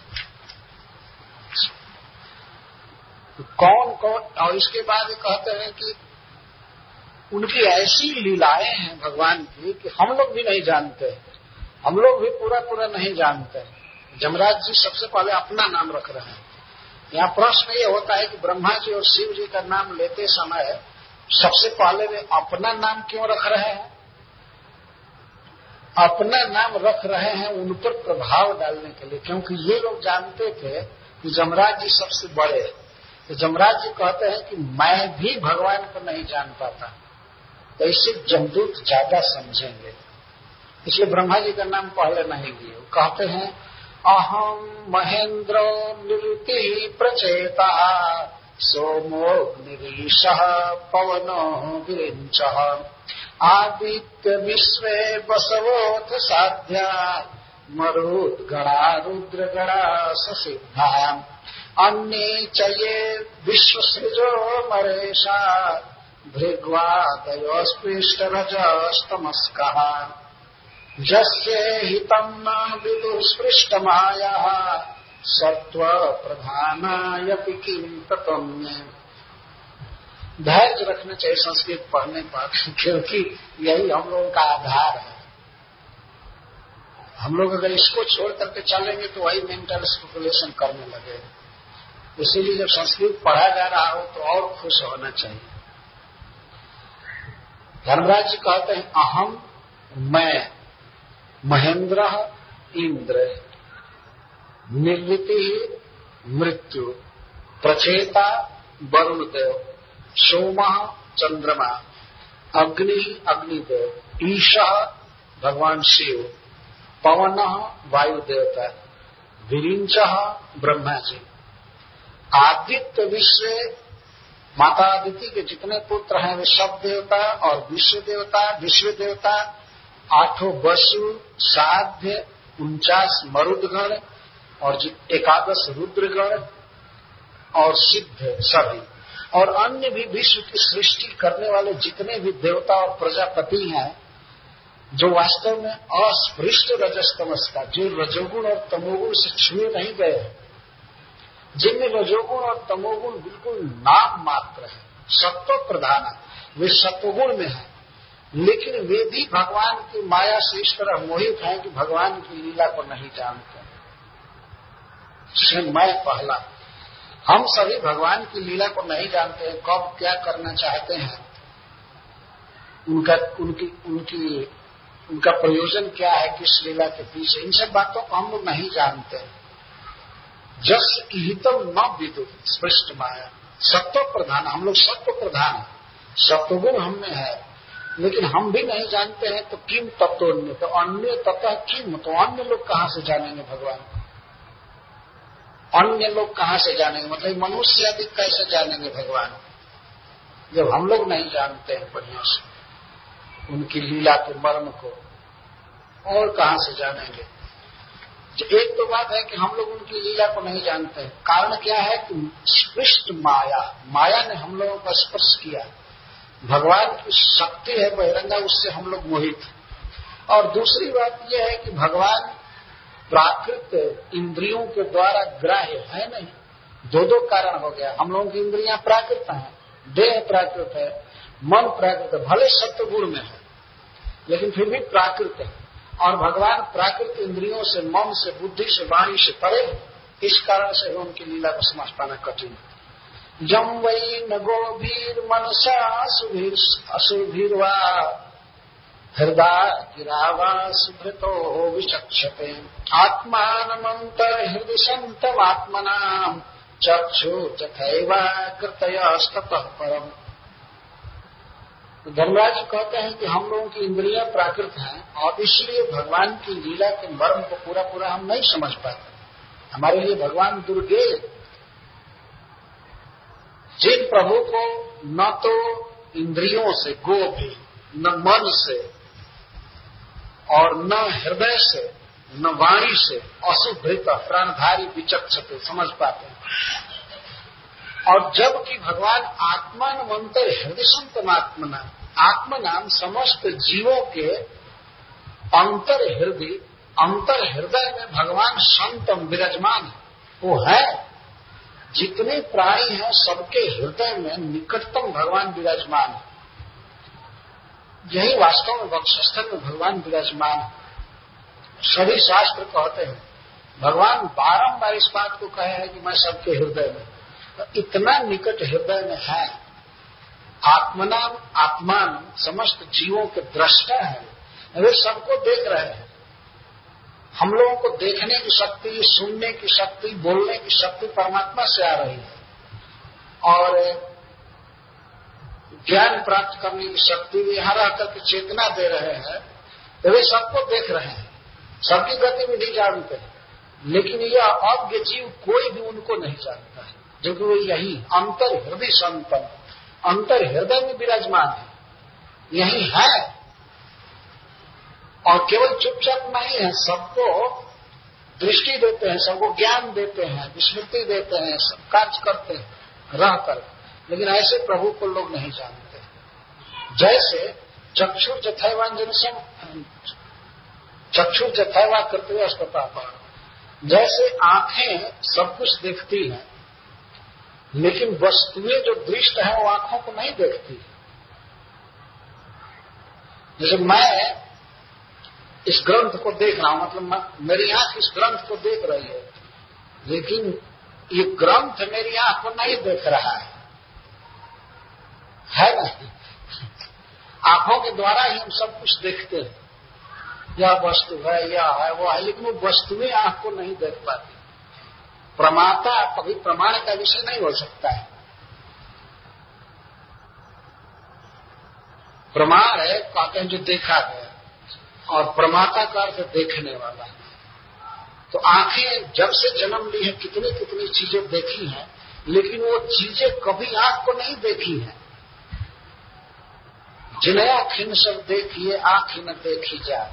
तो कौन कौन, और इसके बाद कहते हैं कि उनकी ऐसी लीलाएं हैं भगवान की कि हम लोग भी नहीं जानते, हम लोग भी पूरा पूरा नहीं जानते। जमराज जी सबसे पहले अपना नाम रख रहे हैं। यहाँ प्रश्न ये होता है कि ब्रह्मा जी और शिव जी का नाम लेते समय सबसे पहले वे अपना नाम क्यों रख रहे हैं? अपना नाम रख रहे हैं उन पर प्रभाव डालने के लिए, क्योंकि ये लोग जानते थे कि जमराज जी सबसे बड़े हैं। तो जमराज जी कहते हैं कि मैं भी भगवान को नहीं जान पाता, तो इससे जमदूत ज्यादा समझेंगे, इसलिए ब्रह्मा जी का नाम पहले नहीं लिए। कहते हैं अहम महेंद्र निवृत्ति प्रचेता सोमोऽग्निरीश पवनो विरिंच आदित्य विश्वे बसवोऽथ साध्या मरुद्गणा रुद्रगणा ससिद्धा अन्ये च ये विश्वसृजो मरेशा भृग्वादयोस्पृष्टरजस्तमस्कः यस्य हितं न विदुस्पृष्टमायाः सत्त्वप्रधानायपि किं ततोऽन्ये। धैर्य रखना चाहिए संस्कृत पढ़ने पर, क्योंकि यही हम लोगों का आधार है। हम लोग अगर इसको छोड़ करके चलेंगे तो वही मेंटल स्पेकुलेशन करने लगे। इसीलिए जब संस्कृत पढ़ा जा रहा हो तो और खुश होना चाहिए। धर्मराज जी कहते हैं अहम, मैं, महेंद्र इंद्र, निर्वृति मृत्यु, प्रचेता वरुण देव, सोम चंद्रमा, अग्नि अग्निदेव, ईशः भगवान शिव, पवन वायु देवता, विरिंच ब्रह्मा जी, आदित्य विश्व माता आदिति के जितने पुत्र हैं वे सब देवता, और विश्व देवता 8 वसु, साध्य, 49 मरुदगण और 11 रुद्रगण और सिद्ध सभी, और अन्य भी विश्व की सृष्टि करने वाले जितने भी देवता और प्रजापति हैं, जो वास्तव में अस्पृष्ट रजस्तमस का, जो रजोगुण और तमोगुण से छुए नहीं गए हैं, जिनमें रजोगुण और तमोगुण बिल्कुल नाम मात्र है, सत्व प्रधान, वे सत्वगुण में हैं, लेकिन वे भी भगवान की माया से इस तरह मोहित हैं कि भगवान की लीला को नहीं जानते। जिसमें मैं पहला, हम सभी भगवान की लीला को नहीं जानते हैं, कब क्या करना चाहते हैं, उनका प्रयोजन क्या है, किस लीला के पीछे, इन सब बातों को हम लोग नहीं जानते हैं। जस हितम न विदु स्पृष्ट माया, सत्व प्रधान, हम लोग सत्व प्रधान है, सत्वगुण हम में है, लेकिन हम भी नहीं जानते हैं। तो किम तत्वन्य, तो अन्य ततः किम, तो अन्य लोग कहाँ से जानेंगे भगवान को? अन्य लोग कहाँ से जानेंगे, मतलब मनुष्य आदि कैसे जानेंगे भगवान, जब हम लोग नहीं जानते हैं बढ़िया से उनकी लीला के मर्म को, और कहाँ से जानेंगे? एक तो बात है कि हम लोग उनकी लीला को नहीं जानते हैं, कारण क्या है कि स्पृष्ट माया ने हम लोगों का स्पर्श किया। भगवान की शक्ति है बहिरंगा, उससे हम लोग मोहित। और दूसरी बात यह है कि भगवान प्राकृत इंद्रियों के द्वारा ग्राह्य है नहीं। दो कारण हो गया, हम लोगों की इंद्रियां प्राकृत हैं, देह प्राकृत है, मन प्राकृत है, भले सत्वगुण में है लेकिन फिर भी प्राकृत है। और भगवान प्राकृत इंद्रियों से, मन से, बुद्धि से, वाणी से परे, इस कारण से उनकी लीला को समझ पाना कठिन है। जम वै न गोभीर मनसा असुभीर्वा हृदय गिरावा सुभृतो विचक्षते आत्मानमंतर हृदय संतमात्मना चक्षु तथैवा कृतयस्ततः परम। धर्मराज कहते हैं कि हम लोगों की इंद्रियां प्राकृत हैं और इसलिए भगवान की लीला के मर्म को पूरा पूरा हम नहीं समझ पाते। हमारे लिए भगवान दुर्गे, जिन प्रभु को न तो इंद्रियों से, गो भी, न मन से, और न हृदय से न वाणी से अशुभृत प्राणधारी विचक्षते समझ पाते हैं। और जबकि भगवान आत्मानमंतर हृदय संतमात्मना आत्मनाम समस्त जीवों के अंतर हृदय में भगवान संतम विराजमान है। वो है, जितने प्राणी हैं सबके हृदय में निकटतम भगवान विराजमान है। यही वास्तव में वक्षस्थल में भगवान विराजमान है। सभी शास्त्र कहते हैं, भगवान बारंबार इस बात को कहे हैं कि मैं सबके हृदय में, तो इतना निकट हृदय में है। आत्मनाम आत्मान समस्त जीवों के दृष्टा है, वे सबको देख रहे हैं। हम लोगों को देखने की शक्ति, सुनने की शक्ति, बोलने की शक्ति परमात्मा से आ रही है, और ज्ञान प्राप्त करने की शक्ति भी यहाँ रहकर के चेतना दे रहे हैं, तो वे सबको देख रहे हैं, सबकी गतिविधि जानते हैं। लेकिन यह अज्ञ जीव कोई भी उनको नहीं जानता है, जो कि वो यही अंतर हृदय संतन, अंतर हृदय में विराजमान है, यही है। और केवल चुपचाप नहीं है, सबको दृष्टि देते हैं, सबको ज्ञान देते हैं, विस्मृति देते हैं, सब कार्य करते हैं रह कर। लेकिन ऐसे प्रभु को लोग नहीं जानते। जैसे चक्षुर जथैवा करते हुए अस्पताल, जैसे आंखें सब कुछ देखती हैं, लेकिन वस्तुएं जो दृष्ट है वो आंखों को नहीं देखती। जैसे मैं इस ग्रंथ को देख रहा हूं, मतलब मेरी आंख इस ग्रंथ को देख रही है, लेकिन ये ग्रंथ मेरी आंख को नहीं देख रहा है ना। आंखों के द्वारा ही हम सब कुछ देखते हैं, यह वस्तु है, यह है, वो है, लेकिन वो वस्तुएं आंख को नहीं देख पाती। प्रमाता कभी प्रमाण का विषय नहीं हो सकता है। प्रमाण है कहते हैं जो देखा गया, और प्रमाता का अर्थ देखने वाला। तो आंखें जब से जन्म ली है कितनी कितनी चीजें देखी हैं, लेकिन वो चीजें कभी आंख को नहीं देखी हैं। जिन्हें आंखें सब देखिए आंखें न देखी जाए।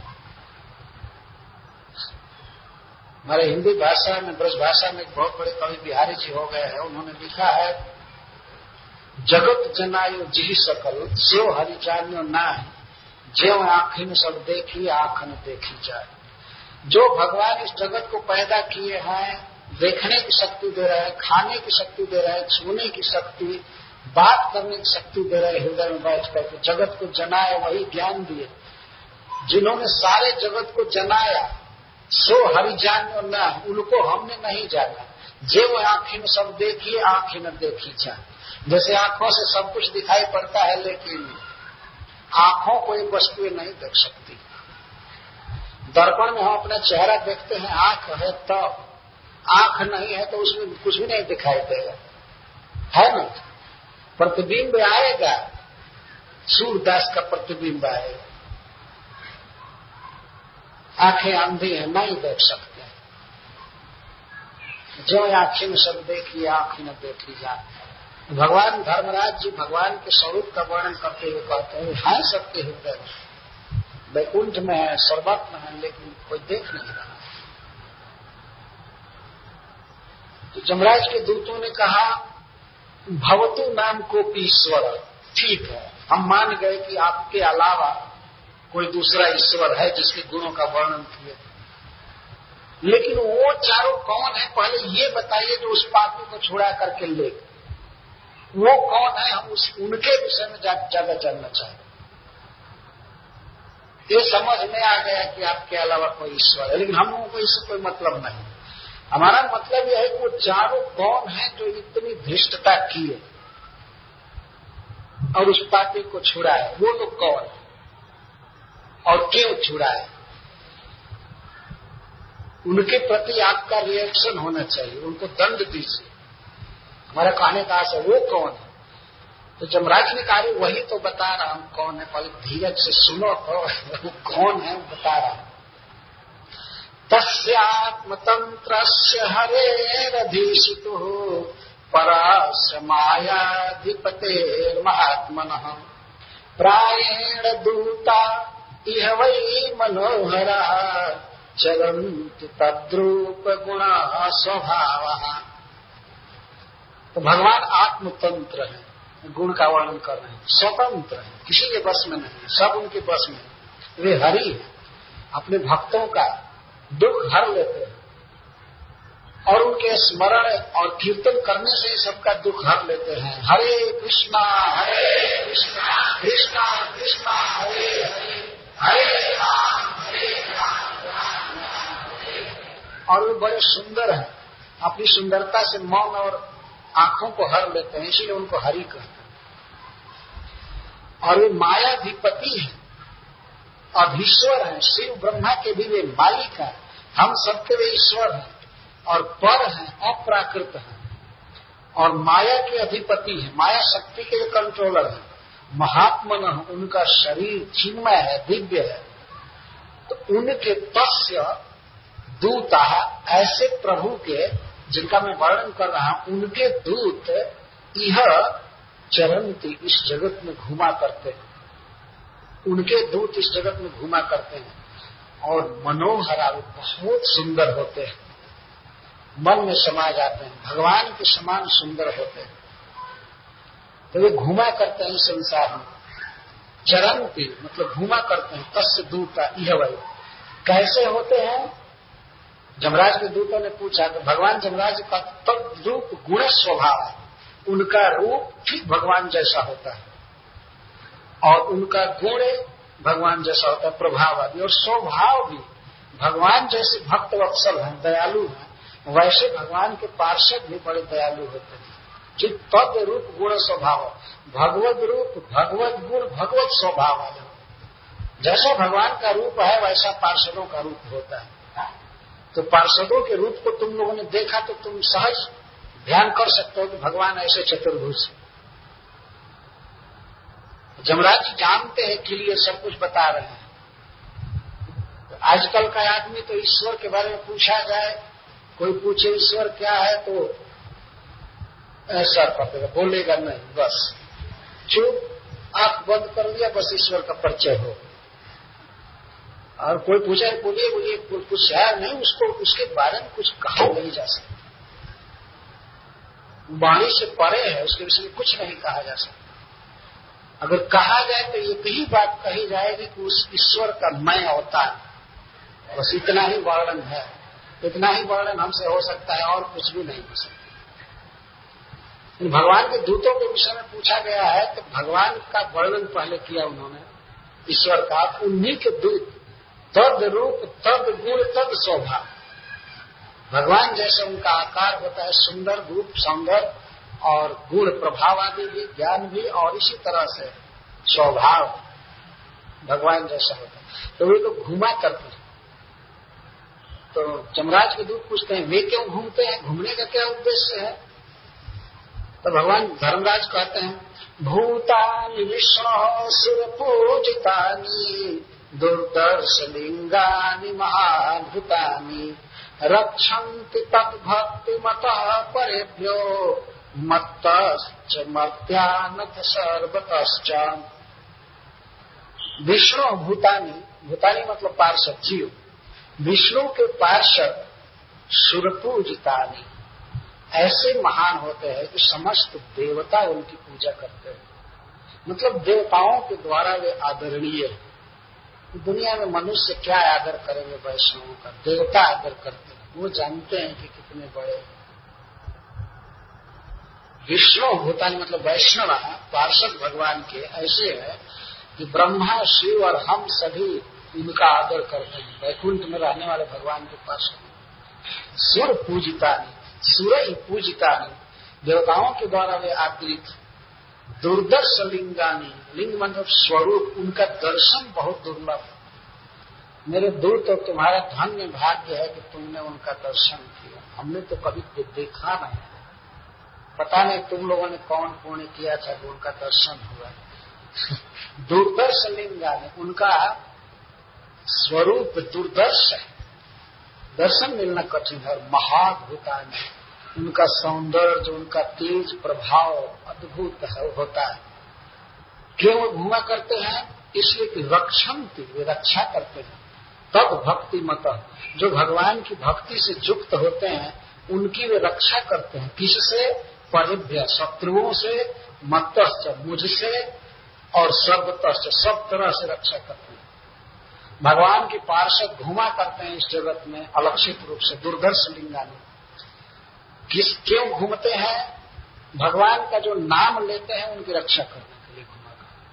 हमारे हिंदी भाषा में, ब्रज भाषा में एक बहुत बड़े कवि बिहारी जी हो गए हैं, उन्होंने लिखा है, जगत जनायो जिहि सकल सेव हरि जानियो नाहि, ज्यों आंखें सब देखी आंख न देखी जाए। जो भगवान इस जगत को पैदा किए हैं, देखने की शक्ति दे रहे हैं, खाने की शक्ति दे रहे हैं, छूने की शक्ति, बात करने की शक्ति दे रहे हैं, हृदय में बैठ करके जगत को जनाए वही ज्ञान दिए। जिन्होंने सारे जगत को जनाया सो हरि जानियो न, उनको हमने नहीं जाना। जे वो आंखें में सब देखिए आंखें न देखी जाए। जैसे आंखों से सब कुछ दिखाई पड़ता है, लेकिन आंखों को एक वस्तुएं नहीं देख सकती। दर्पण में हम अपना चेहरा देखते हैं, आंख है तब, आंख नहीं है तो उसमें कुछ भी नहीं दिखाई देगा, है ना। प्रतिबिंब आएगा, सूरदास का प्रतिबिंब आएगा। आंखें अंधी है, नहीं देख सकते। जो आंखें में सब देखी आंखें न देखी जाए। भगवान धर्मराज जी भगवान के स्वरूप का वर्णन करते हुए कहते हैं, सबके हृदय में, वैकुंठ में है, सर्वत्र में है, लेकिन कोई देख नहीं रहा। तो जमराज के दूतों ने कहा, भवतु नाम को ईश्वर, ठीक है, हम मान गए कि आपके अलावा कोई दूसरा ईश्वर है जिसके गुणों का वर्णन किए, लेकिन वो चारों कौन है पहले ये बताइए, जो उस पापी को छुड़ा करके ले, वो कौन है, हम उनके विषय में ज्यादा जानना चाहते। ये समझ में आ गया कि आपके अलावा कोई ईश्वर है, लेकिन हम लोगों को इससे कोई मतलब नहीं। हमारा मतलब यह है कि वो चारों कौन है जो इतनी धृष्टता किए और उस पापी को छुड़ाए, वो लोग कौन है और क्यों छुड़ाए। उनके प्रति आपका रिएक्शन होना चाहिए, उनको दंड दीजिए। हमारा कहने का आशा वो कौन है। तो जमराज ने कहा, वही तो बता रहा हूं कौन है, पहले धीरज से सुनो तो वो कौन है बता रहा हूं। तस्यात्मतंत्रस्य हरेरधीशितुः परास्य मायाधिपतेर्महात्मनः प्रायेण दूता इह वै मनोहरा चरन्ति तद्रूप गुणा स्वभावः। तो भगवान आत्मतंत्र है, गुण का वर्णन कर रहे हैं, स्वतंत्र है, किसी के बस में नहीं, सब उनके बस में है। वे हरि है, अपने भक्तों का दुख हर लेते हैं और उनके स्मरण और कीर्तन करने से ही सबका दुख हर लेते हैं। हरे कृष्णा कृष्णा कृष्णा हरे हरे, हरे राम राम राम। और वे बड़े सुंदर हैं, अपनी सुंदरता से मौन और आंखों को हर लेते हैं, इसलिए उनको हरि कहते हैं। और वे मायाधिपति हैं, अधीश्वर हैं, शिव ब्रह्मा के भी वे मालिक हैं, हम सबके वे ईश्वर हैं और पर हैं, अप्राकृत हैं और माया के अधिपति हैं, माया शक्ति के वे कंट्रोलर हैं। महात्मन उनका शरीर चिन्मय है, दिव्य है। तो उनके तस्य दूता, ऐसे प्रभु के जिनका मैं वर्णन कर रहा हूं, उनके दूत यह चरंती, इस जगत में घुमा करते हैं। उनके दूत इस जगत में घुमा करते हैं और मनोहरा, बहुत सुंदर होते हैं, मन में समा जाते हैं, भगवान के समान सुंदर होते हैं। तो वे घुमा करते हैं संसार में। चरंती मतलब घुमा करते हैं, तस्य दूता यह वही। कैसे होते हैं? जमराज के दूतों ने पूछा तो भगवान जमराज का तद्रूप गुण स्वभाव है, उनका रूप ठीक भगवान जैसा होता है और उनका गुण भगवान जैसा होता है, प्रभाव आदि, और स्वभाव भी भगवान जैसे भक्त वत्सल हैं, दयालु हैं, वैसे भगवान के पार्षद भी बड़े दयालु होते हैं। जो तद रूप गुण स्वभाव, भगवत रूप, भगवत गुण, भगवत स्वभाव वाले। जैसा भगवान का रूप है वैसा पार्षदों का रूप होता है। तो पार्षदों के रूप को तुम लोगों ने देखा तो तुम सहज ध्यान कर सकते हो कि भगवान ऐसे चतुर्भुज। जमराज जी जानते हैं कि लिए सब कुछ बता रहे हैं। तो आजकल का आदमी तो ईश्वर के बारे में पूछा जाए, कोई पूछे ईश्वर क्या है तो ऐसा पकड़ेगा, बोलेगा नहीं, बस चुप, आंख बंद कर लिया, बस ईश्वर का परिचय हो। और कोई पूछा बोलिए बोलिए, कुछ है नहीं, उसको उसके बारे में कुछ कहा नहीं जा सकता, वाणी से परे है, उसके विषय में कुछ नहीं कहा जा सकता। अगर कहा जाए तो ये ही बात कही जाएगी कि उस ईश्वर का मैं अवतार, बस इतना ही वर्णन है, इतना ही वर्णन हमसे हो सकता है और कुछ भी नहीं हो सकता। भगवान के दूतों के विषय में पूछा गया है तो भगवान का वर्णन पहले किया उन्होंने, ईश्वर का। उन्हीं के दूत, तद रूप, तद गुण, तद स्वभाव। भगवान जैसे उनका आकार होता है, सुंदर रूप, सौंदर्य और गुण, प्रभाव आदि भी, ज्ञान भी, और इसी तरह से स्वभाव भगवान जैसा होता है। तो वे तो घुमा करते हैं। तो जमराज के दूत पूछते हैं वे क्यों घूमते हैं, घूमने का क्या उद्देश्य है? तो भगवान धर्मराज कहते हैं भूतानि विष्णु सुर पूजितानि दुर्दर्श लिंगानि महाभूतानि रक्षन्ति तद्भक्ति मतः परेभ्यो मत्तश्च मर्त्यानथ सर्वतश्च। विष्णु भूतानि, भूतानि मतलब पार्षद, जीव, विष्णु के पार्षद सुरपूजितानि, ऐसे महान होते हैं कि समस्त देवता उनकी पूजा करते हैं। मतलब देवताओं के द्वारा वे आदरणीय है। दुनिया में मनुष्य क्या आदर करेंगे वैष्णवों का, देवता आदर करते हैं, वो जानते हैं कि कितने बड़े। विष्णु भूतानि मतलब वैष्णव पार्षद भगवान के ऐसे है कि ब्रह्मा, शिव और हम सभी इनका आदर करते हैं। वैकुंठ में रहने वाले भगवान के पार्षद सुर पूजितानि, सुर ही पूजितानि, देवताओं के द्वारा वे आदरित। दुर्दर्श लिंगानी, लिंग मतलब स्वरूप, उनका दर्शन बहुत दुर्लभ है। मेरे दूर तो तुम्हारा धन्य भाग्य है कि तुमने उनका दर्शन किया, हमने तो कभी देखा नहीं। पता नहीं तुम लोगों ने कौन पुण्य किया था कि उनका दर्शन हुआ। दुर्दर्श लिंगानी, उनका स्वरूप दुर्दर्श है, दर्शन मिलना कठिन है। महाभूतानि, उनका सौंदर्य, उनका तेज प्रभाव अद्भुत है होता है। क्यों घुमा करते हैं? इसलिए कि रक्षन्ति, वे रक्षा करते हैं। तब भक्ति मत, जो भगवान की भक्ति से युक्त होते हैं उनकी वे रक्षा करते हैं। किससे? परिभ्य, शत्रुओं से, मत्तश्च, मुझसे, और सर्वतश्च, सब तरह से रक्षा करते हैं। भगवान की पार्षद घुमा करते हैं इस जगत में अलक्षित रूप से, दुर्धर्ष लिंगानी। क्यों घूमते हैं? भगवान का जो नाम लेते हैं उनकी रक्षा करने के लिए घुमा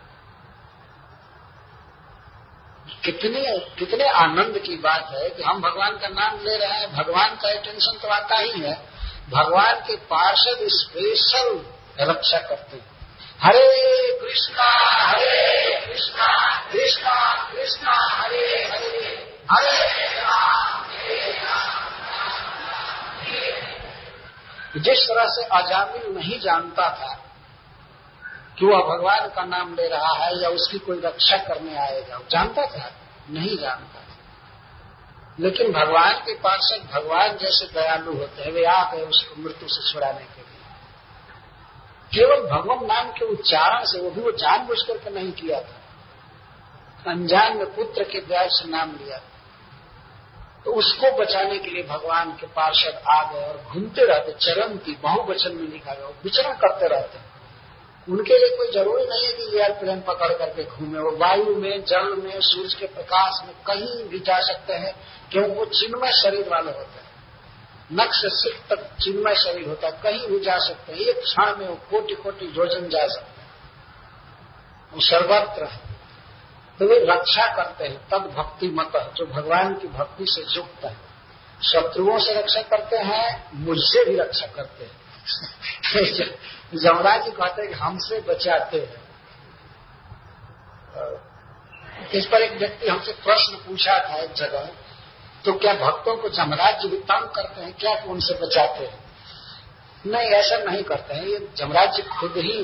कर। कितने आनंद की बात है कि हम भगवान का नाम ले रहे हैं, भगवान का टेंशन तो आता ही है, भगवान के पार्षद स्पेशल रक्षा करते हैं। हरे कृष्णा कृष्णा कृष्णा हरे हरे, हरे राम। जिस तरह से अजामिल नहीं जानता था कि वह भगवान का नाम ले रहा है या उसकी कोई रक्षा करने आएगा, जानता था? नहीं जानता था। लेकिन भगवान के पार्षद भगवान जैसे दयालु होते हैं, वे आ गए उसको मृत्यु से छुड़ाने के लिए। केवल भगवान नाम के उच्चारण से, वो भी वो जानबूझ करके नहीं किया था, अनजान में पुत्र के द्वार से नाम लिया, तो उसको बचाने के लिए भगवान के पार्षद आ गए और घूमते रहते। चरंती, बहुवचन में लिखा गया, विचरण करते रहते। उनके लिए कोई जरूरी नहीं है कि एयरप्लेन पकड़ करके घूमे, वो वायु में, जल में, सूर्य के प्रकाश में कहीं भी जा सकते हैं, क्योंकि वो चिन्मय शरीर वाले होते हैं। नख से सिर तक चिन्मय शरीर होता है, कहीं भी जा सकते हैं, एक क्षण में वो कोटि कोटि योजन जा सकते हैं, वो सर्वत्र है। तो वे रक्षा करते हैं। तब भक्ति मत, जो भगवान की भक्ति से युक्त है, शत्रुओं से रक्षा करते हैं, मुझसे भी रक्षा करते हैं। यमराज जी कहते हैं कि हमसे बचाते हैं। इस पर एक व्यक्ति हमसे प्रश्न पूछा था एक जगह, तो क्या भक्तों को यमराज जी भी तंग करते हैं क्या कि उनसे बचाते हैं? नहीं, ऐसा नहीं करते हैं। ये यमराज जी खुद ही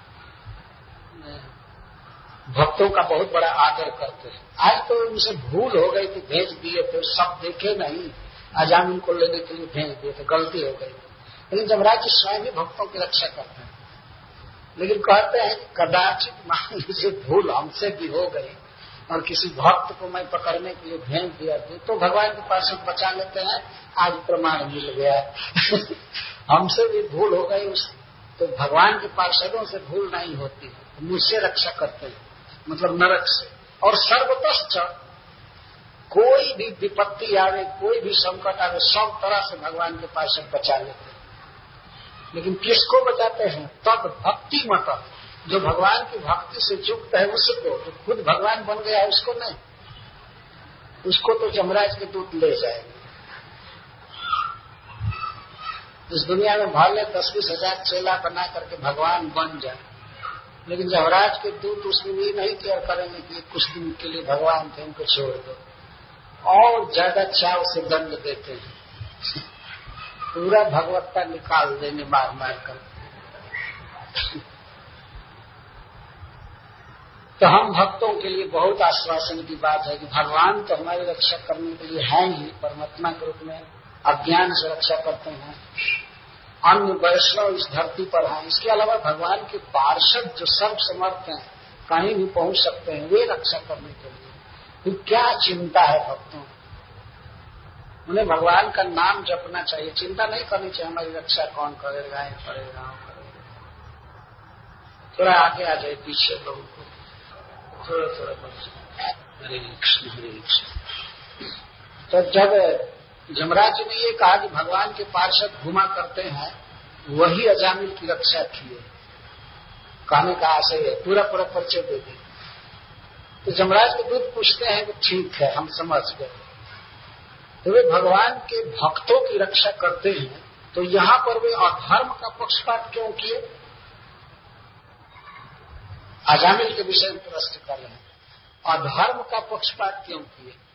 भक्तों का बहुत बड़ा आदर करते हैं। आज तो उनसे भूल हो गई थी, भेज दिए थे, सब देखे नहीं, अजामिल को लेने के लिए भेज दिए थे, गलती हो गई। लेकिन यमराज जी स्वयं ही भक्तों की रक्षा करते हैं। लेकिन कहते हैं कि कदाचित मान लीजिए भूल हमसे भी हो गई और किसी भक्त को मैं पकड़ने के लिए भेज दिया थी, तो भगवान के पास बचा लेते हैं। आज प्रमाण मिल गया। हमसे भी भूल हो गई, तो भगवान के पार्षदों से भूल नहीं होती है, मुझसे रक्षा करते हैं, मतलब नरक से। और सर्वतश्च, कोई भी विपत्ति आवे, कोई भी संकट आवे, सब तरह से भगवान के पार्षद बचा लेते हैं। लेकिन किसको बचाते हैं? तब भक्ति मत, जो भगवान की भक्ति से युक्त है उसको, जो खुद भगवान बन गया है उसको नहीं, उसको तो यमराज के दूत ले जाएंगे। इस दुनिया में भले 10-20 हजार चेला बना करके भगवान बन जाए, लेकिन यमराज के दूत उसमें भी नहीं केयर करेंगे कि कुछ दिन के लिए भगवान थे, उनको छोड़ दो, और ज्यादा चाव से दंड देते हैं, पूरा भगवत्ता निकाल देंगे मार मार कर। तो हम भक्तों के लिए बहुत आश्वासन की बात है कि भगवान तो हमारी रक्षा करने के लिए हैं ही, परमात्मा के रूप में अज्ञान से रक्षा करते हैं। अन्य वैष्णव इस धरती पर हैं, इसके अलावा भगवान के पार्षद जो सर्व समर्थ हैं, कहीं भी पहुंच सकते हैं, वे रक्षा करने के लिए। तो क्या चिंता है भक्तों? उन्हें भगवान का नाम जपना चाहिए, चिंता नहीं करनी चाहिए हमारी रक्षा कौन करेगा, ये करेगा, वो करेगा। थोड़ा आगे आ जाए, पीछे लोगों को थोड़ा थोड़ा हरे कृष्ण हरे कृष्ण। तो जब यमराज ने ये कहा कि भगवान के पार्षद घुमा करते हैं, वही अजामिल की रक्षा किए, कहने का आशय है, पूरा पूरा परिचय दे दी। तो यमराज के दूत पूछते हैं कि ठीक है, हम समझ गए, तो वे भगवान के भक्तों की रक्षा करते हैं, तो यहां पर वे अधर्म का पक्षपात क्यों किए? अजामिल के विषय में प्रश्न कर रहे हैं, अधर्म का पक्षपात क्यों किए?